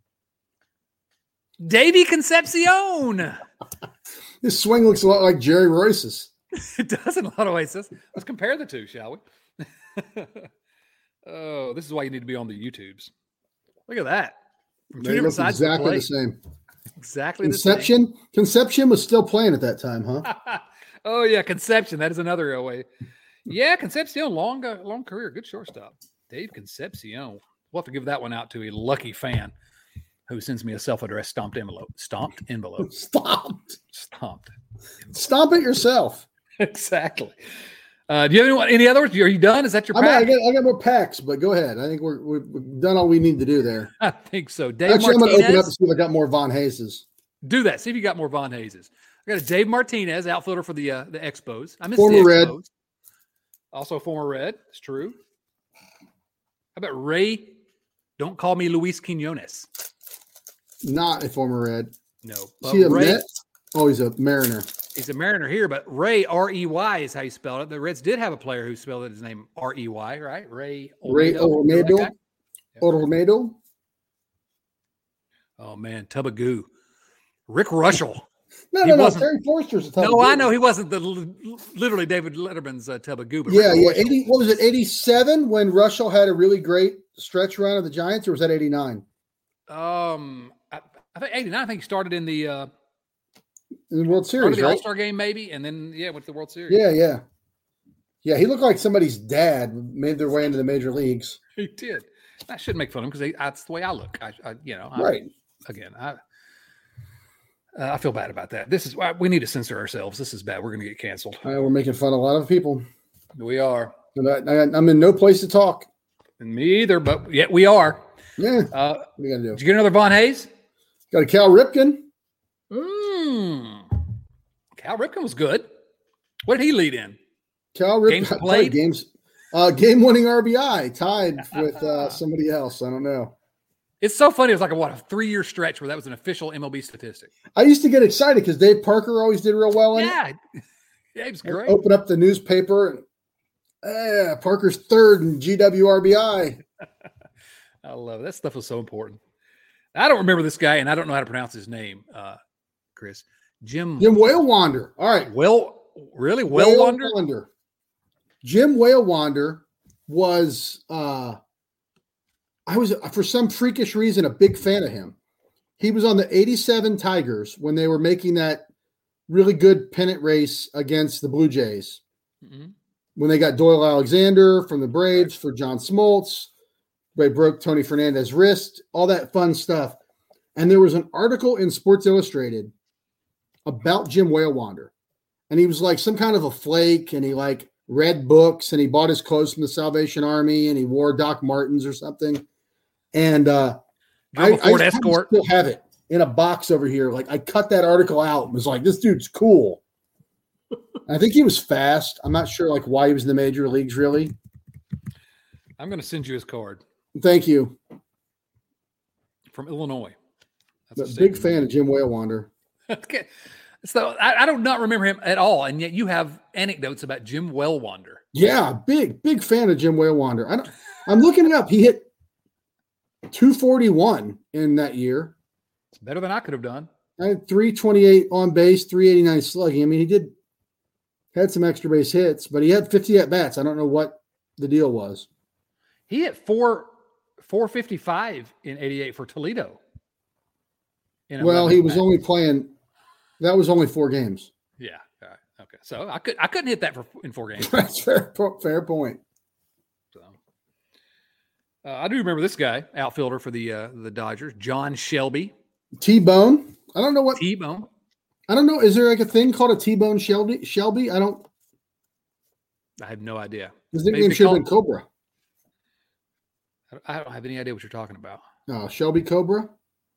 Davy Concepcion. His swing looks a lot like Jerry Royce's. It does in a lot of ways. Let's, let's compare the two, shall we? Oh, this is why you need to be on the YouTubes. Look at that. From two They different look sides of the exactly plate. the same. Exactly the same. Conception. Conception was still playing at that time, huh? Oh, yeah, Conception. That is another way. Yeah, Concepcion, long, uh, long career. Good shortstop. Dave Concepcion. We'll have to give that one out to a lucky fan who sends me a self-addressed stomped envelope. Stomped envelope. Stomped. Stomped. Stomp it yourself. Exactly. Uh, do you have any, any others? Are you done? Is that your I, mean, pack? I, got, I got more packs, but go ahead. I think we're, we're, we've done all we need to do there. I think so. Dave Actually, Martinez. I'm going to open up and see if I got more Von Hayeses. Do that. See if you got more Von Hayeses. I got a Dave Martinez, outfielder for the uh, the Expos. I miss Former the Red. Expos. Also former Red. It's true. How about Ray? Don't call me Luis Quinones. Not a former Red. No. Is But he a Ray, Met? Oh, he's a Mariner. he's a Mariner here, but Ray, R E Y is how you spell it. The Reds did have a player who spelled it his name R E Y, right? Ray Ray Olmedo. Olmedo. Olmedo. Oh, man. Tubagoo. Rick Russell. No, He no, no. wasn't- Terry Forster's a tough No, I dude. know he wasn't the literally David Letterman's uh, Tubagoo. But Yeah, Rick yeah. Russell- eighty, what was it, eighty-seven when Russell had a really great stretch run of the Giants, or was that eighty-nine? Um, I, I think eighty-nine. I think he started in the uh, In the World started Series, the right? All-Star game, maybe, and then yeah, went to the World Series. Yeah, yeah. Yeah, he looked like somebody's dad made their way into the major leagues. He did. I shouldn't make fun of him because that's the way I look. I, I you know, I, Right. Again, I uh, I feel bad about that. This is we need to censor ourselves. This is bad. We're going to get canceled. Uh, we're making fun of a lot of people. We are. And I, I, I'm in no place to talk. And me either, but yet we are. Yeah, Uh, what are you going to did do? you get another Von Hayes? Got a Cal Ripken. Mm. Cal Ripken was good. What did he lead in? Cal Ripken. Games sorry, played? Games. Uh, game-winning R B I tied with uh, somebody else. I don't know. It's so funny. It was like a what a three-year stretch where that was an official M L B statistic. I used to get excited because Dave Parker always did real well in it. Yeah, yeah, he was great. Open up the newspaper and yeah, Parker's third in G W R B I. I love it. That stuff was so important. I don't remember this guy, and I don't know how to pronounce his name, uh, Chris. Jim. Jim Whalewander. All right. Well, really? Well, Wonder? Whalewander. Jim Whalewander was, uh, I was, for some freakish reason, a big fan of him. He was on the eighty-seven Tigers when they were making that really good pennant race against the Blue Jays. Mm-hmm. When they got Doyle Alexander from the Braves for John Smoltz. They broke Tony Fernandez's wrist, all that fun stuff. And there was an article in Sports Illustrated about Jim Whalewander. And he was like some kind of a flake, and he like read books, and he bought his clothes from the Salvation Army, and he wore Doc Martens or something. And uh, I, Drove a Ford I Escort. still have it in a box over here. Like I cut that article out and was like, this dude's cool. I think he was fast. I'm not sure like why he was in the major leagues really. I'm going to send you his card Thank you. from Illinois. That's A a big state. fan of Jim Whalewander. Okay. So I, I do not remember him at all, and yet you have anecdotes about Jim Whalewander. Yeah, big, big fan of Jim Whalewander. I don't, I'm looking it up. He hit two forty-one in that year. It's better than I could have done. I had three twenty-eight on base, three eighty-nine slugging. I mean, he did had some extra base hits, but he had fifty at bats. I don't know what the deal was. He hit four four fifty five in eighty eight for Toledo. In Well, eleven he was matches. only playing. That was only four games. Yeah. All right. Okay. So I could I couldn't hit that for in four games. That's fair. Fair point. So uh, I do remember this guy, outfielder for the uh, the Dodgers, John Shelby, T-Bone. I don't know what. T-Bone. I don't know. Is there like a thing called a T-bone Shelby? Shelby? I don't. I have no idea. His nickname should have been Cobra. I don't have any idea what you're talking about. Oh, Shelby Cobra.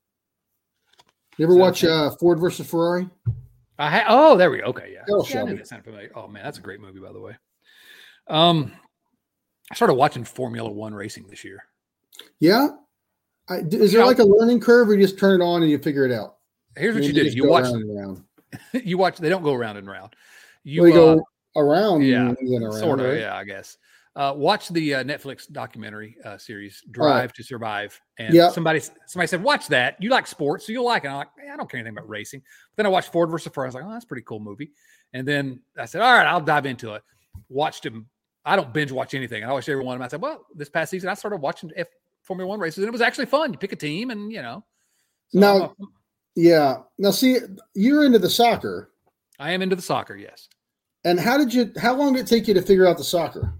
You ever watch uh, Ford versus Ferrari? I ha- oh, there we go. Okay, yeah. Oh, yeah, Shelby. that sounded familiar. Oh man, that's a great movie, by the way. Um, I started watching Formula One racing this year. Yeah. I, is there like a learning curve, or you just turn it on and you figure it out? Here's what I mean, you, you do: you watch. Around and around. you watch. They don't go around and around. You well, uh, go around. Yeah, and around, sort of. right? Yeah, I guess. Uh, watch the uh, Netflix documentary uh, series "Drive right. to Survive," and yep. somebody somebody said, "Watch that. You like sports, so you'll like it." And I'm like, hey, "I don't care anything about racing." But then I watched Ford versus Ferrari. I was like, "Oh, that's a pretty cool movie." And then I said, "All right, I'll dive into it." Watched him. I don't binge watch anything. I watched every one of them. I said, "Well, this past season, I started watching F Formula One races, and it was actually fun. You pick a team, and you know." So now, uh, yeah. Now, see, you're into the soccer. I am into the soccer. Yes. And how did you? How long did it take you to figure out the soccer?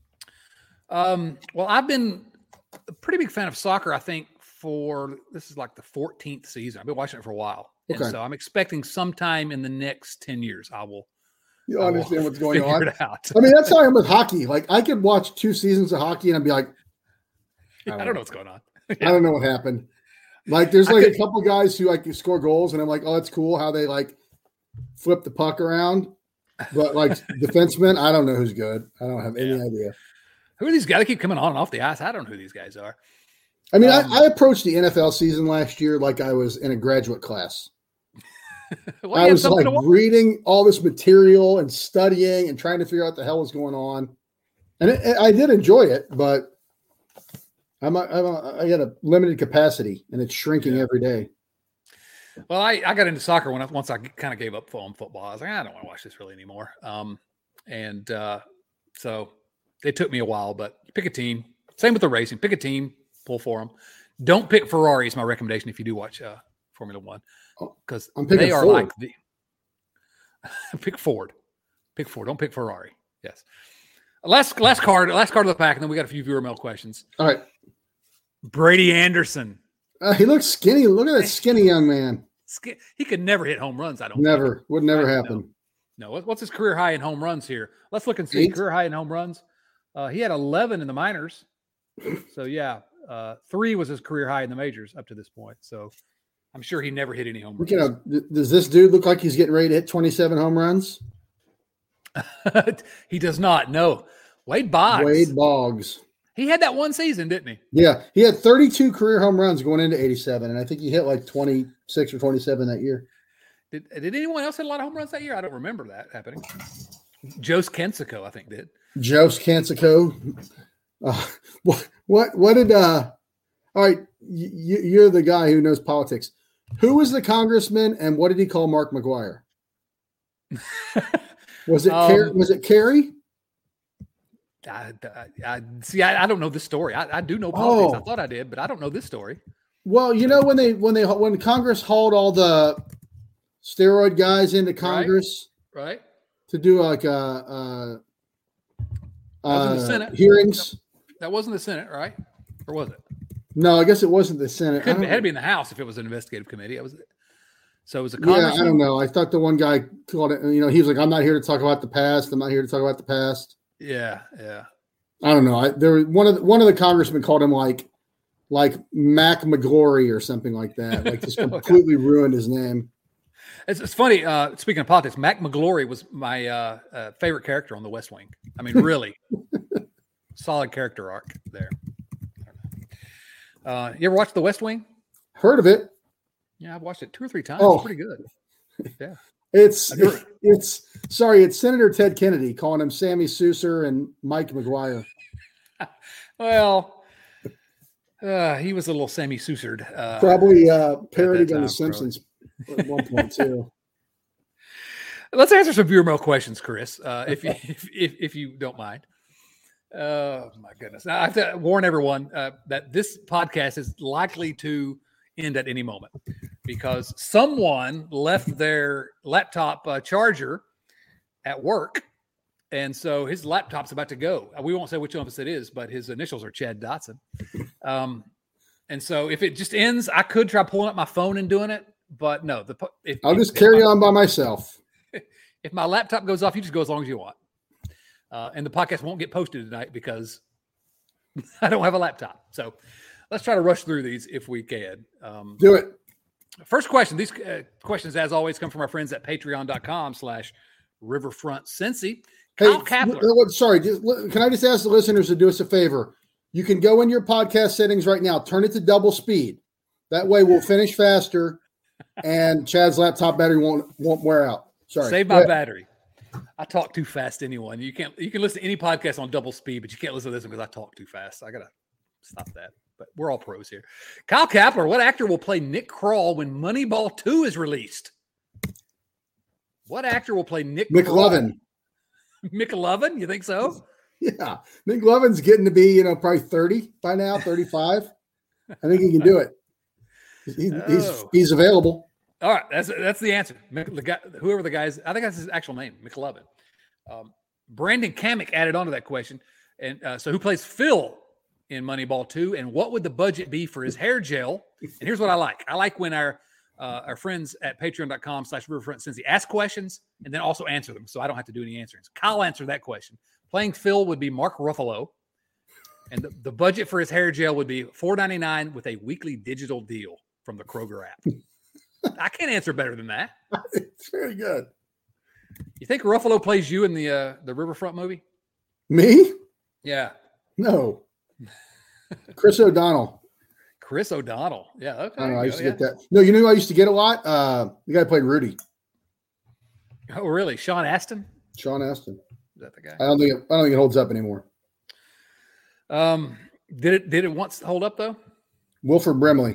Um, well, I've been a pretty big fan of soccer, I think, for this is like the fourteenth season. I've been watching it for a while. Okay. And so I'm expecting sometime in the next ten years, I will, you I understand will what's going on. It out. I mean, that's how I am with hockey. Like, I could watch two seasons of hockey and I'd be like, I don't, I don't know what's going on. yeah. I don't know what happened. Like, there's like could, a couple guys who like score goals, and I'm like, oh, it's cool how they like flip the puck around. But like defensemen, I don't know who's good. I don't have any yeah. idea. Who are these guys that keep coming on and off the ice? I don't know who these guys are. I mean, um, I, I approached the N F L season last year like I was in a graduate class. well, I was like reading all this material and studying and trying to figure out what the hell was going on. And it, it, I did enjoy it, but I'm, a, I'm a, I got a limited capacity, and it's shrinking yeah. every day. Well, I, I got into soccer when I, once I kind of gave up on football. I was like, I don't want to watch this really anymore. Um, and uh, so it took me a while, but pick a team. Same with the racing. Pick a team, pull for them. Don't pick Ferrari is my recommendation if you do watch uh, Formula One, because they are Ford. like the pick Ford. Pick Ford. Don't pick Ferrari. Yes. Last last card. Last card of the pack, and then we got a few viewer mail questions. All right. Brady Anderson. Uh, he looks skinny. Look at that skinny young man. He could never hit home runs. I don't. Never. Think. Would never happen. No. no. What's his career high in home runs here? Let's look and see. Eight? Career high in home runs. Uh, he had eleven in the minors. So yeah, uh, three was his career high in the majors up to this point. So I'm sure he never hit any home runs. You know, does this dude look like he's getting ready to hit twenty-seven home runs? He does not. No. Wade Boggs. Wade Boggs. He had that one season, didn't he? Yeah. He had thirty-two career home runs going into eighty-seven, and I think he hit like twenty-six or twenty-seven that year. Did, did anyone else hit a lot of home runs that year? I don't remember that happening. Jose Canseco, I think, did. Jose Canseco. Uh, what, what, what did, uh, all right, you, you're the guy who knows politics. Who was the congressman, and what did he call Mark McGuire? Was it, um, Car- was it Kerry? I, I, I see. I, I don't know this story. I, I do know politics. Oh. I thought I did, but I don't know this story. Well, you know when they when they when Congress hauled all the steroid guys into Congress, right? right. To do like uh, uh, uh the Senate hearings. That wasn't the Senate, right? Or was it? No, I guess it wasn't the Senate. It, it had to be in the House if it was an investigative committee. It was. So it was a congressman. Yeah, I don't know. I thought the one guy called it. You know, he was like, "I'm not here to talk about the past. I'm not here to talk about the past." Yeah, yeah. I don't know. I, there was one of the, one of the congressmen called him like like Mac McGlory or something like that. Like just completely okay. ruined his name. It's, it's funny. Uh, speaking of politics, Mac McGlory was my uh, uh, favorite character on The West Wing. I mean, really solid character arc there. Uh, you ever watch The West Wing? Heard of it? Yeah, I've watched it two or three times. Oh. It's pretty good. Yeah. It's it, it's sorry, it's Senator Ted Kennedy calling him Sammy Souser and Mike McGuire. Well, uh, he was a little Sammy Sousered. Uh, Probably uh, parodied on The Simpsons probably. At one point too. Let's answer some viewer mail questions, Chris, uh, if, you, if, if if you don't mind. Oh my goodness! Now I have to warn everyone uh, that this podcast is likely to end at any moment, because someone left their laptop uh, charger at work, and so his laptop's about to go. We won't say which one of us it is, but his initials are Chad Dotson. Um, and so if it just ends, I could try pulling up my phone and doing it, but no, the if, I'll if, just carry if on by myself. If my laptop goes off, you just go as long as you want. Uh, and the podcast won't get posted tonight because I don't have a laptop. So let's try to rush through these if we can. Um, Do it. First question. These uh, questions, as always, come from our friends at patreon.com slash Riverfront Cincy. Hey, Kyle Kapler. Sorry, just, can I just ask the listeners to do us a favor? You can go in your podcast settings right now, turn it to double speed. That way we'll finish faster and Chad's laptop battery won't won't wear out. Sorry. Save my battery. I talk too fast anyone. You can't you can listen to any podcast on double speed, but you can't listen to this one because I talk too fast. I gotta stop that. But we're all pros here. Kyle Kapler, what actor will play Nick Kroll when Moneyball two is released? What actor will play Nick McLovin. McLovin? You think so? Yeah. McLovin's getting to be, you know, probably thirty by now, thirty-five. I think he can do it. He, oh. He's he's available. All right, that's that's the answer. The guy, whoever the guy's, I think that's his actual name, McLovin. Um, Brandon Kamick added on to that question, and uh, so who plays Phil in Moneyball two, and what would the budget be for his hair gel? And here's what I like: I like when our uh, our friends at Patreon.com slash Riverfront Cincy ask questions and then also answer them, so I don't have to do any answering. Kyle answered that question. Playing Phil would be Mark Ruffalo, and the, the budget for his hair gel would be four ninety-nine with a weekly digital deal from the Kroger app. I can't answer better than that. It's very good. You think Ruffalo plays you in the uh, the Riverfront movie? Me? Yeah. No. Chris O'Donnell. Chris O'Donnell. Yeah. Okay. I don't know. I used to yeah. get that. No, you know who I used to get a lot? Uh, the guy who played Rudy. Oh, really? Sean Astin? Sean Astin. Is that the guy? I don't think it, I don't think it holds up anymore. Um, did it did it once hold up though? Wilford Brimley.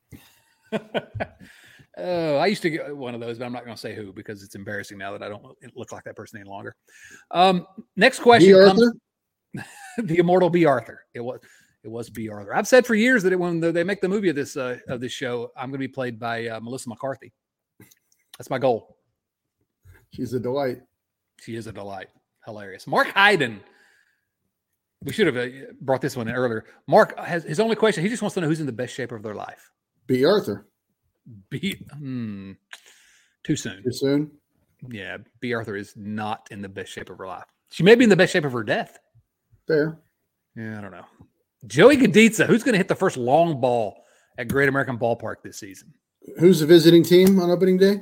Oh, I used to get one of those, but I'm not going to say who because it's embarrassing now that I don't look like that person any longer. Um, next question B. comes Arthur? the immortal B. Arthur. It was it was B. Arthur. I've said for years that it, when they make the movie of this uh, of this show, I'm going to be played by uh, Melissa McCarthy. That's my goal. She's a delight. She is a delight. Hilarious. Mark Hyden. We should have uh, brought this one in earlier. Mark has his only question. He just wants to know who's in the best shape of their life. B. Arthur. B. Hmm, too soon. Too soon? Yeah, B. Arthur is not in the best shape of her life. She may be in the best shape of her death. Fair. Yeah, I don't know. Joey Gaditza, who's going to hit the first long ball at Great American Ballpark this season? Who's the visiting team on opening day?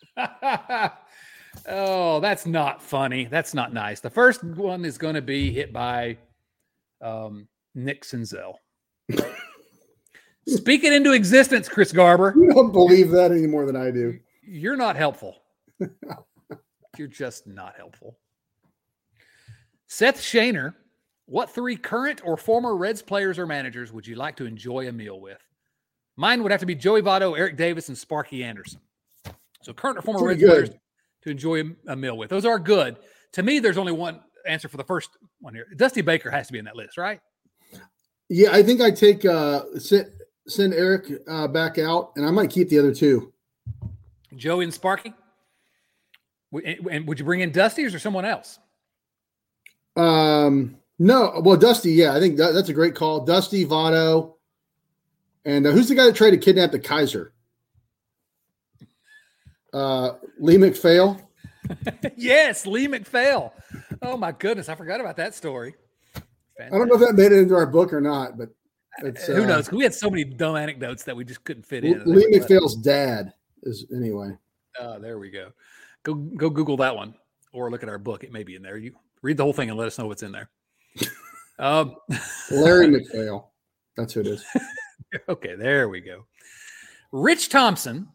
Oh, that's not funny. That's not nice. The first one is going to be hit by um, Nick Senzel. Speak it into existence, Chris Garber. You don't believe that any more than I do. You're not helpful. You're just not helpful. Seth Shaner, what three current or former Reds players or managers would you like to enjoy a meal with? Mine would have to be Joey Votto, Eric Davis, and Sparky Anderson. So current or former Pretty Reds good. players to enjoy a, a meal with. Those are good. To me, there's only one answer for the first one here. Dusty Baker has to be in that list, right? Yeah, I think I take uh, send, send Eric uh, back out, and I might keep the other two. Joey and Sparky? And would you bring in Dusty or is there someone else? Um, no, well, Dusty, yeah, I think that, that's a great call. Dusty, Votto, and uh, who's the guy that tried to kidnap the Kaiser? Uh, Lee McPhail. Yes, Lee McPhail. Oh my goodness, I forgot about that story. Fantastic. I don't know if that made it into our book or not, but it's, who uh, knows? We had so many dumb anecdotes that we just couldn't fit in. Lee McPhail's dad is anyway. Oh, there we go. Go go Google that one or look at our book. It may be in there. You read the whole thing and let us know what's in there. Um, Larry McPhail. That's who it is. Okay, there we go. Rich Thompson.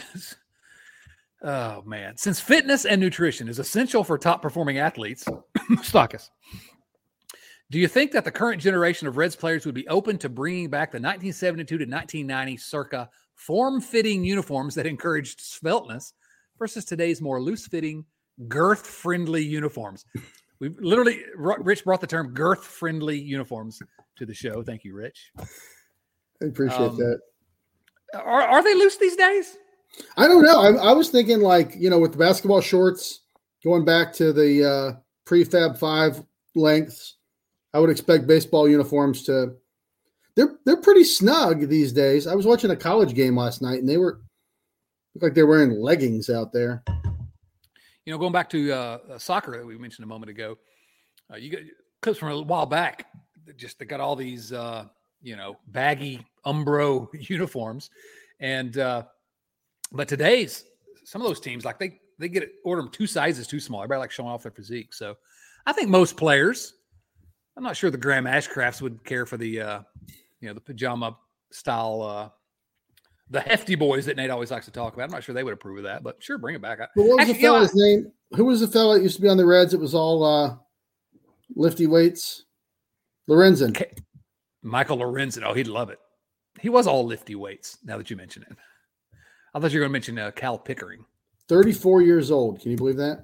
Oh, man. Since fitness and nutrition is essential for top-performing athletes, Stockus, do you think that the current generation of Reds players would be open to bringing back the nineteen seventy-two to nineteen ninety circa form-fitting uniforms that encouraged svelteness versus today's more loose-fitting, girth-friendly uniforms? We've literally, Rich brought the term girth-friendly uniforms to the show. Thank you, Rich. I appreciate Um, that. Are, are they loose these days? I don't know. I, I was thinking, like, you know, with the basketball shorts going back to the uh, prefab five lengths, I would expect baseball uniforms to. They're they're pretty snug these days. I was watching a college game last night, and they were Look like they're wearing leggings out there. You know, going back to uh, soccer that we mentioned a moment ago, uh, you got clips from a while back. Just they got all these, uh, you know, baggy Umbro uniforms, and uh, but today's some of those teams like they they get it, order them two sizes too small. Everybody likes showing off their physique. So I think most players, I'm not sure the Graham Ashcrafts would care for the, uh, you know, the pajama style. Uh, The hefty boys that Nate always likes to talk about. I'm not sure they would approve of that, but sure, bring it back. But what was Actually, the fella's you know, name? Who was the fella that used to be on the Reds? It was all uh, lifty weights. Lorenzen. K- Michael Lorenzen. Oh, he'd love it. He was all lifty weights, now that you mention it. I thought you were going to mention uh, Cal Pickering. thirty-four years old. Can you believe that?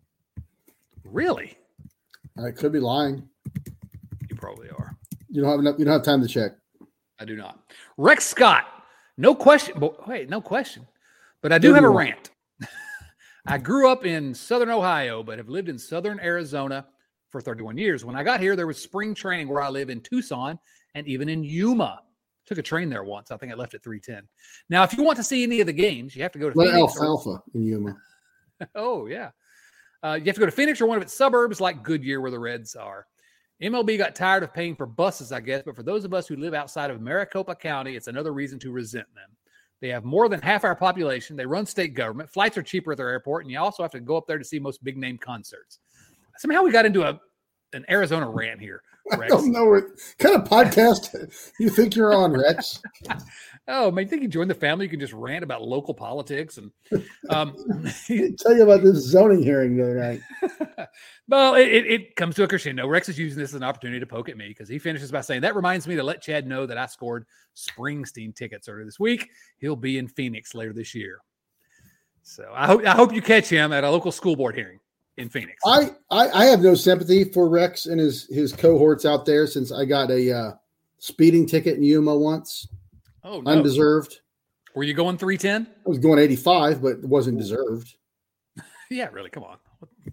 Really? I could be lying. You probably are. You don't have enough. You don't have time to check. I do not. Rex Scott. No question. But wait, no question. But I do have a rant. I grew up in Southern Ohio, but have lived in Southern Arizona for thirty-one years. When I got here, there was spring training where I live in Tucson and even in Yuma. Took a train there once. I think I left at three ten. Now, if you want to see any of the games, you have to go to Let Phoenix. Alfalfa Or, in Yuma. oh, yeah. Uh, you have to go to Phoenix or one of its suburbs like Goodyear where the Reds are. M L B got tired of paying for buses, I guess, but for those of us who live outside of Maricopa County, it's another reason to resent them. They have more than half our population. They run state government. Flights are cheaper at their airport, and you also have to go up there to see most big-name concerts. Somehow we got into a an Arizona rant here, Rex. I don't know what kind of podcast you think you're on, Rex. Oh, man, you think you join the family, you can just rant about local politics. And um, tell you about this zoning hearing the other night. Well, it, it, it comes to a crescendo. Rex is using this as an opportunity to poke at me because he finishes by saying, that reminds me to let Chad know that I scored Springsteen tickets earlier this week. He'll be in Phoenix later this year. So I hope I hope you catch him at a local school board hearing in Phoenix. I, I, I have no sympathy for Rex and his, his cohorts out there since I got a uh, speeding ticket in Yuma once. Oh, no. Undeserved. Were you going three ten? I was going eighty-five, but it wasn't deserved. Yeah, really. Come on.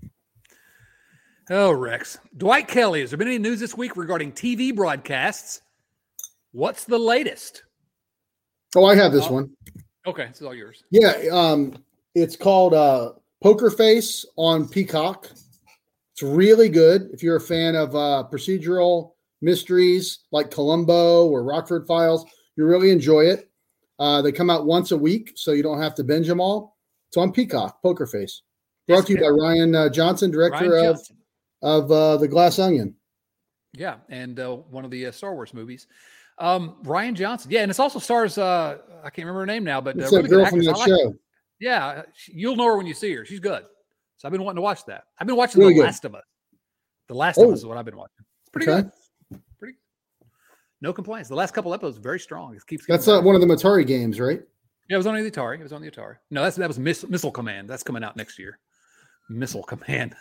Oh, Rex. Dwight Kelly, has there been any news this week regarding T V broadcasts? What's the latest? Oh, I have this uh, one. Okay, this is all yours. Yeah, um, it's called uh, Poker Face on Peacock. It's really good if you're a fan of uh, procedural mysteries like Columbo or Rockford Files. You really enjoy it. Uh, they come out once a week, so you don't have to binge them all. It's on Peacock, Poker Face. Brought to you by Ryan uh, Johnson, director Ryan of Johnson. of uh, The Glass Onion. Yeah, and uh, one of the uh, Star Wars movies. Um, Ryan Johnson. Yeah, and it's also stars, uh, I can't remember her name now, but uh, It's really that girl good from actress. that I like show. her. Yeah, you'll know her when you see her. She's good. So I've been wanting to watch that. I've been watching Really The good. Last of Us. The Last Oh. of Us is what I've been watching. It's pretty Okay. good. Pretty good. No complaints. The last couple episodes very strong. It keeps That's getting uh, better. one of the Atari games, right? Yeah, it was on the Atari. It was on the Atari. No, that's that was Miss, Missile Command. That's coming out next year. Missile Command.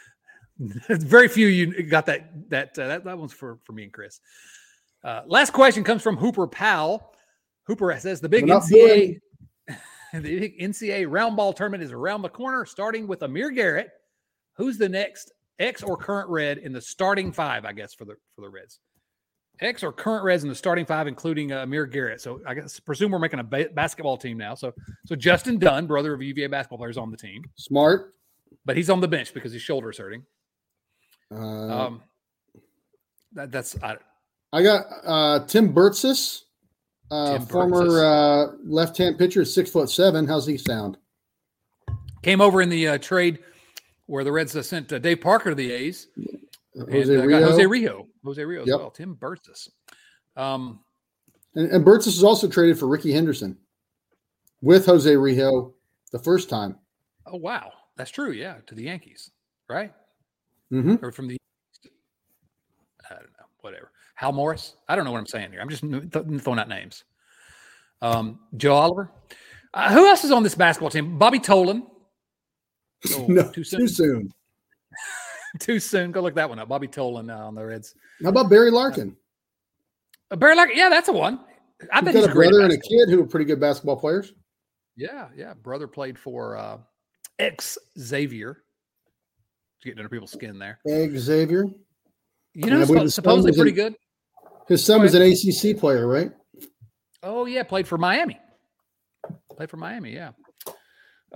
Very few you got that. That uh, that that one's for for me and Chris. Uh, last question comes from Hooper Powell. Hooper says the big We're not N C A A doing- the big N C A A round ball tournament is around the corner, starting with Amir Garrett. Who's the next ex or current Red in the starting five? I guess for the for the Reds. Ex or current Reds in the starting five, including uh, Amir Garrett. So I guess presume we're making a ba- basketball team now. So so Justin Dunn, brother of U V A basketball players, on the team, Smart. but he's on the bench because his shoulder is hurting. Uh, Um, that, that's I, I got uh, Tim Burtsis, uh, Tim former Burtsis. uh, left-hand pitcher, six foot seven. How's he sound? came over in the uh, trade where the Reds uh, sent uh, Dave Parker to the A's. Jose and, uh, got Rio. Jose Rio. Jose Rio as Yep. well. Tim Burtsis. Um, And, and Burtsis was also traded for Ricky Henderson with Jose Rio the first time. oh, wow. That's true. Yeah. To the Yankees, right? Mm-hmm. Or from the, I don't know, whatever. Hal Morris. I don't know what I'm saying here. I'm just th- throwing out names. Um, Joe Oliver. Uh, who else is on this basketball team? Bobby Tolan. Oh, No, too soon. too soon. Too soon. Go look that one up. Bobby Tolan uh, on the Reds. How about Barry Larkin? Uh, Barry Larkin. Yeah, that's a one. I He's bet got he's a great at brother and a basketball. kid who are pretty good basketball players. Yeah, yeah. Brother played for uh, ex Xavier. Getting under people's skin there. Egg Xavier. You know, I believe supposedly, his son supposedly was pretty in- good. His son Go was an A C C player, right? Oh yeah, played for Miami. Played for Miami, yeah.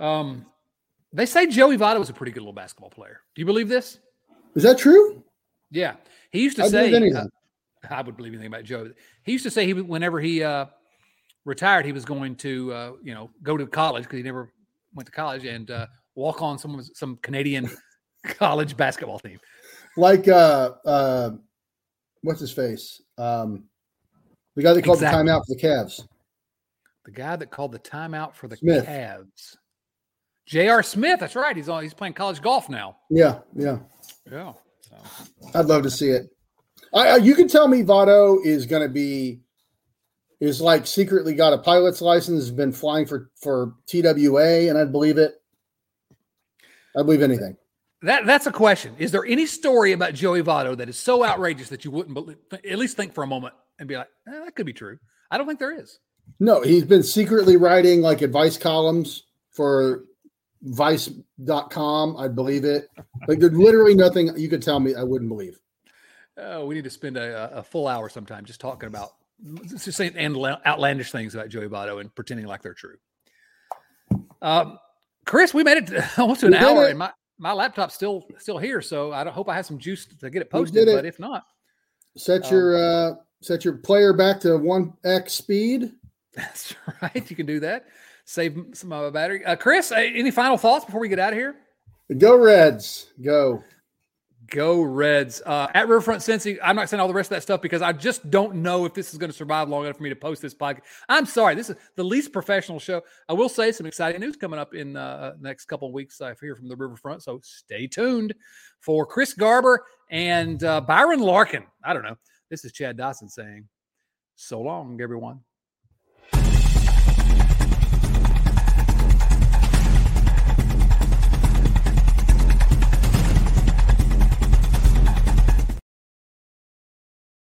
Um, they say Joey Votto was a pretty good little basketball player. Do you believe this? Is that true? Yeah. He used to I say, believe uh, I would believe anything about Joey. He used to say he would, whenever he uh, retired, he was going to, uh, you know, go to college because he never went to college and uh, walk on some some Canadian college basketball team. Like, uh, uh, what's his face? Um, the guy that called Exactly. the timeout for the Cavs. The guy that called the timeout for the Smith. Cavs. J R. Smith. That's right. He's on. He's playing college golf now. Yeah, yeah. Yeah. So. I'd love to see it. I, I, you can tell me Votto is going to be is like secretly got a pilot's license, has been flying for for T W A, and I'd believe it. I'd believe anything. That that's a question. Is there any story about Joey Votto that is so outrageous that you wouldn't believe, at least think for a moment and be like, eh, that could be true? I don't think there is. No, he's been secretly writing like advice columns for vice dot com. I'd believe it. Like there's literally nothing you could tell me I wouldn't believe. Oh, we need to spend a, a full hour sometime just talking about just saying outlandish things about Joey Votto and pretending like they're true. Um, Chris, we made it almost to an We did hour, it. and my, my laptop's still still here, so I don't hope I have some juice to get it posted. did it. But if not, Set Um, your uh, set your player back to one x speed. that's right. You can do that. Save some of my battery. Uh, Chris, uh, any final thoughts before we get out of here? Go Reds. Go. Go Reds. Uh, at Riverfront Cincy, I'm not saying all the rest of that stuff because I just don't know if this is going to survive long enough for me to post this podcast. I'm sorry. This is the least professional show. I will say some exciting news coming up in uh, the next couple of weeks. I hear from the Riverfront, so stay tuned for Chris Garber and uh, Byron Larkin. I don't know. This is Chad Dotson saying, so long, everyone.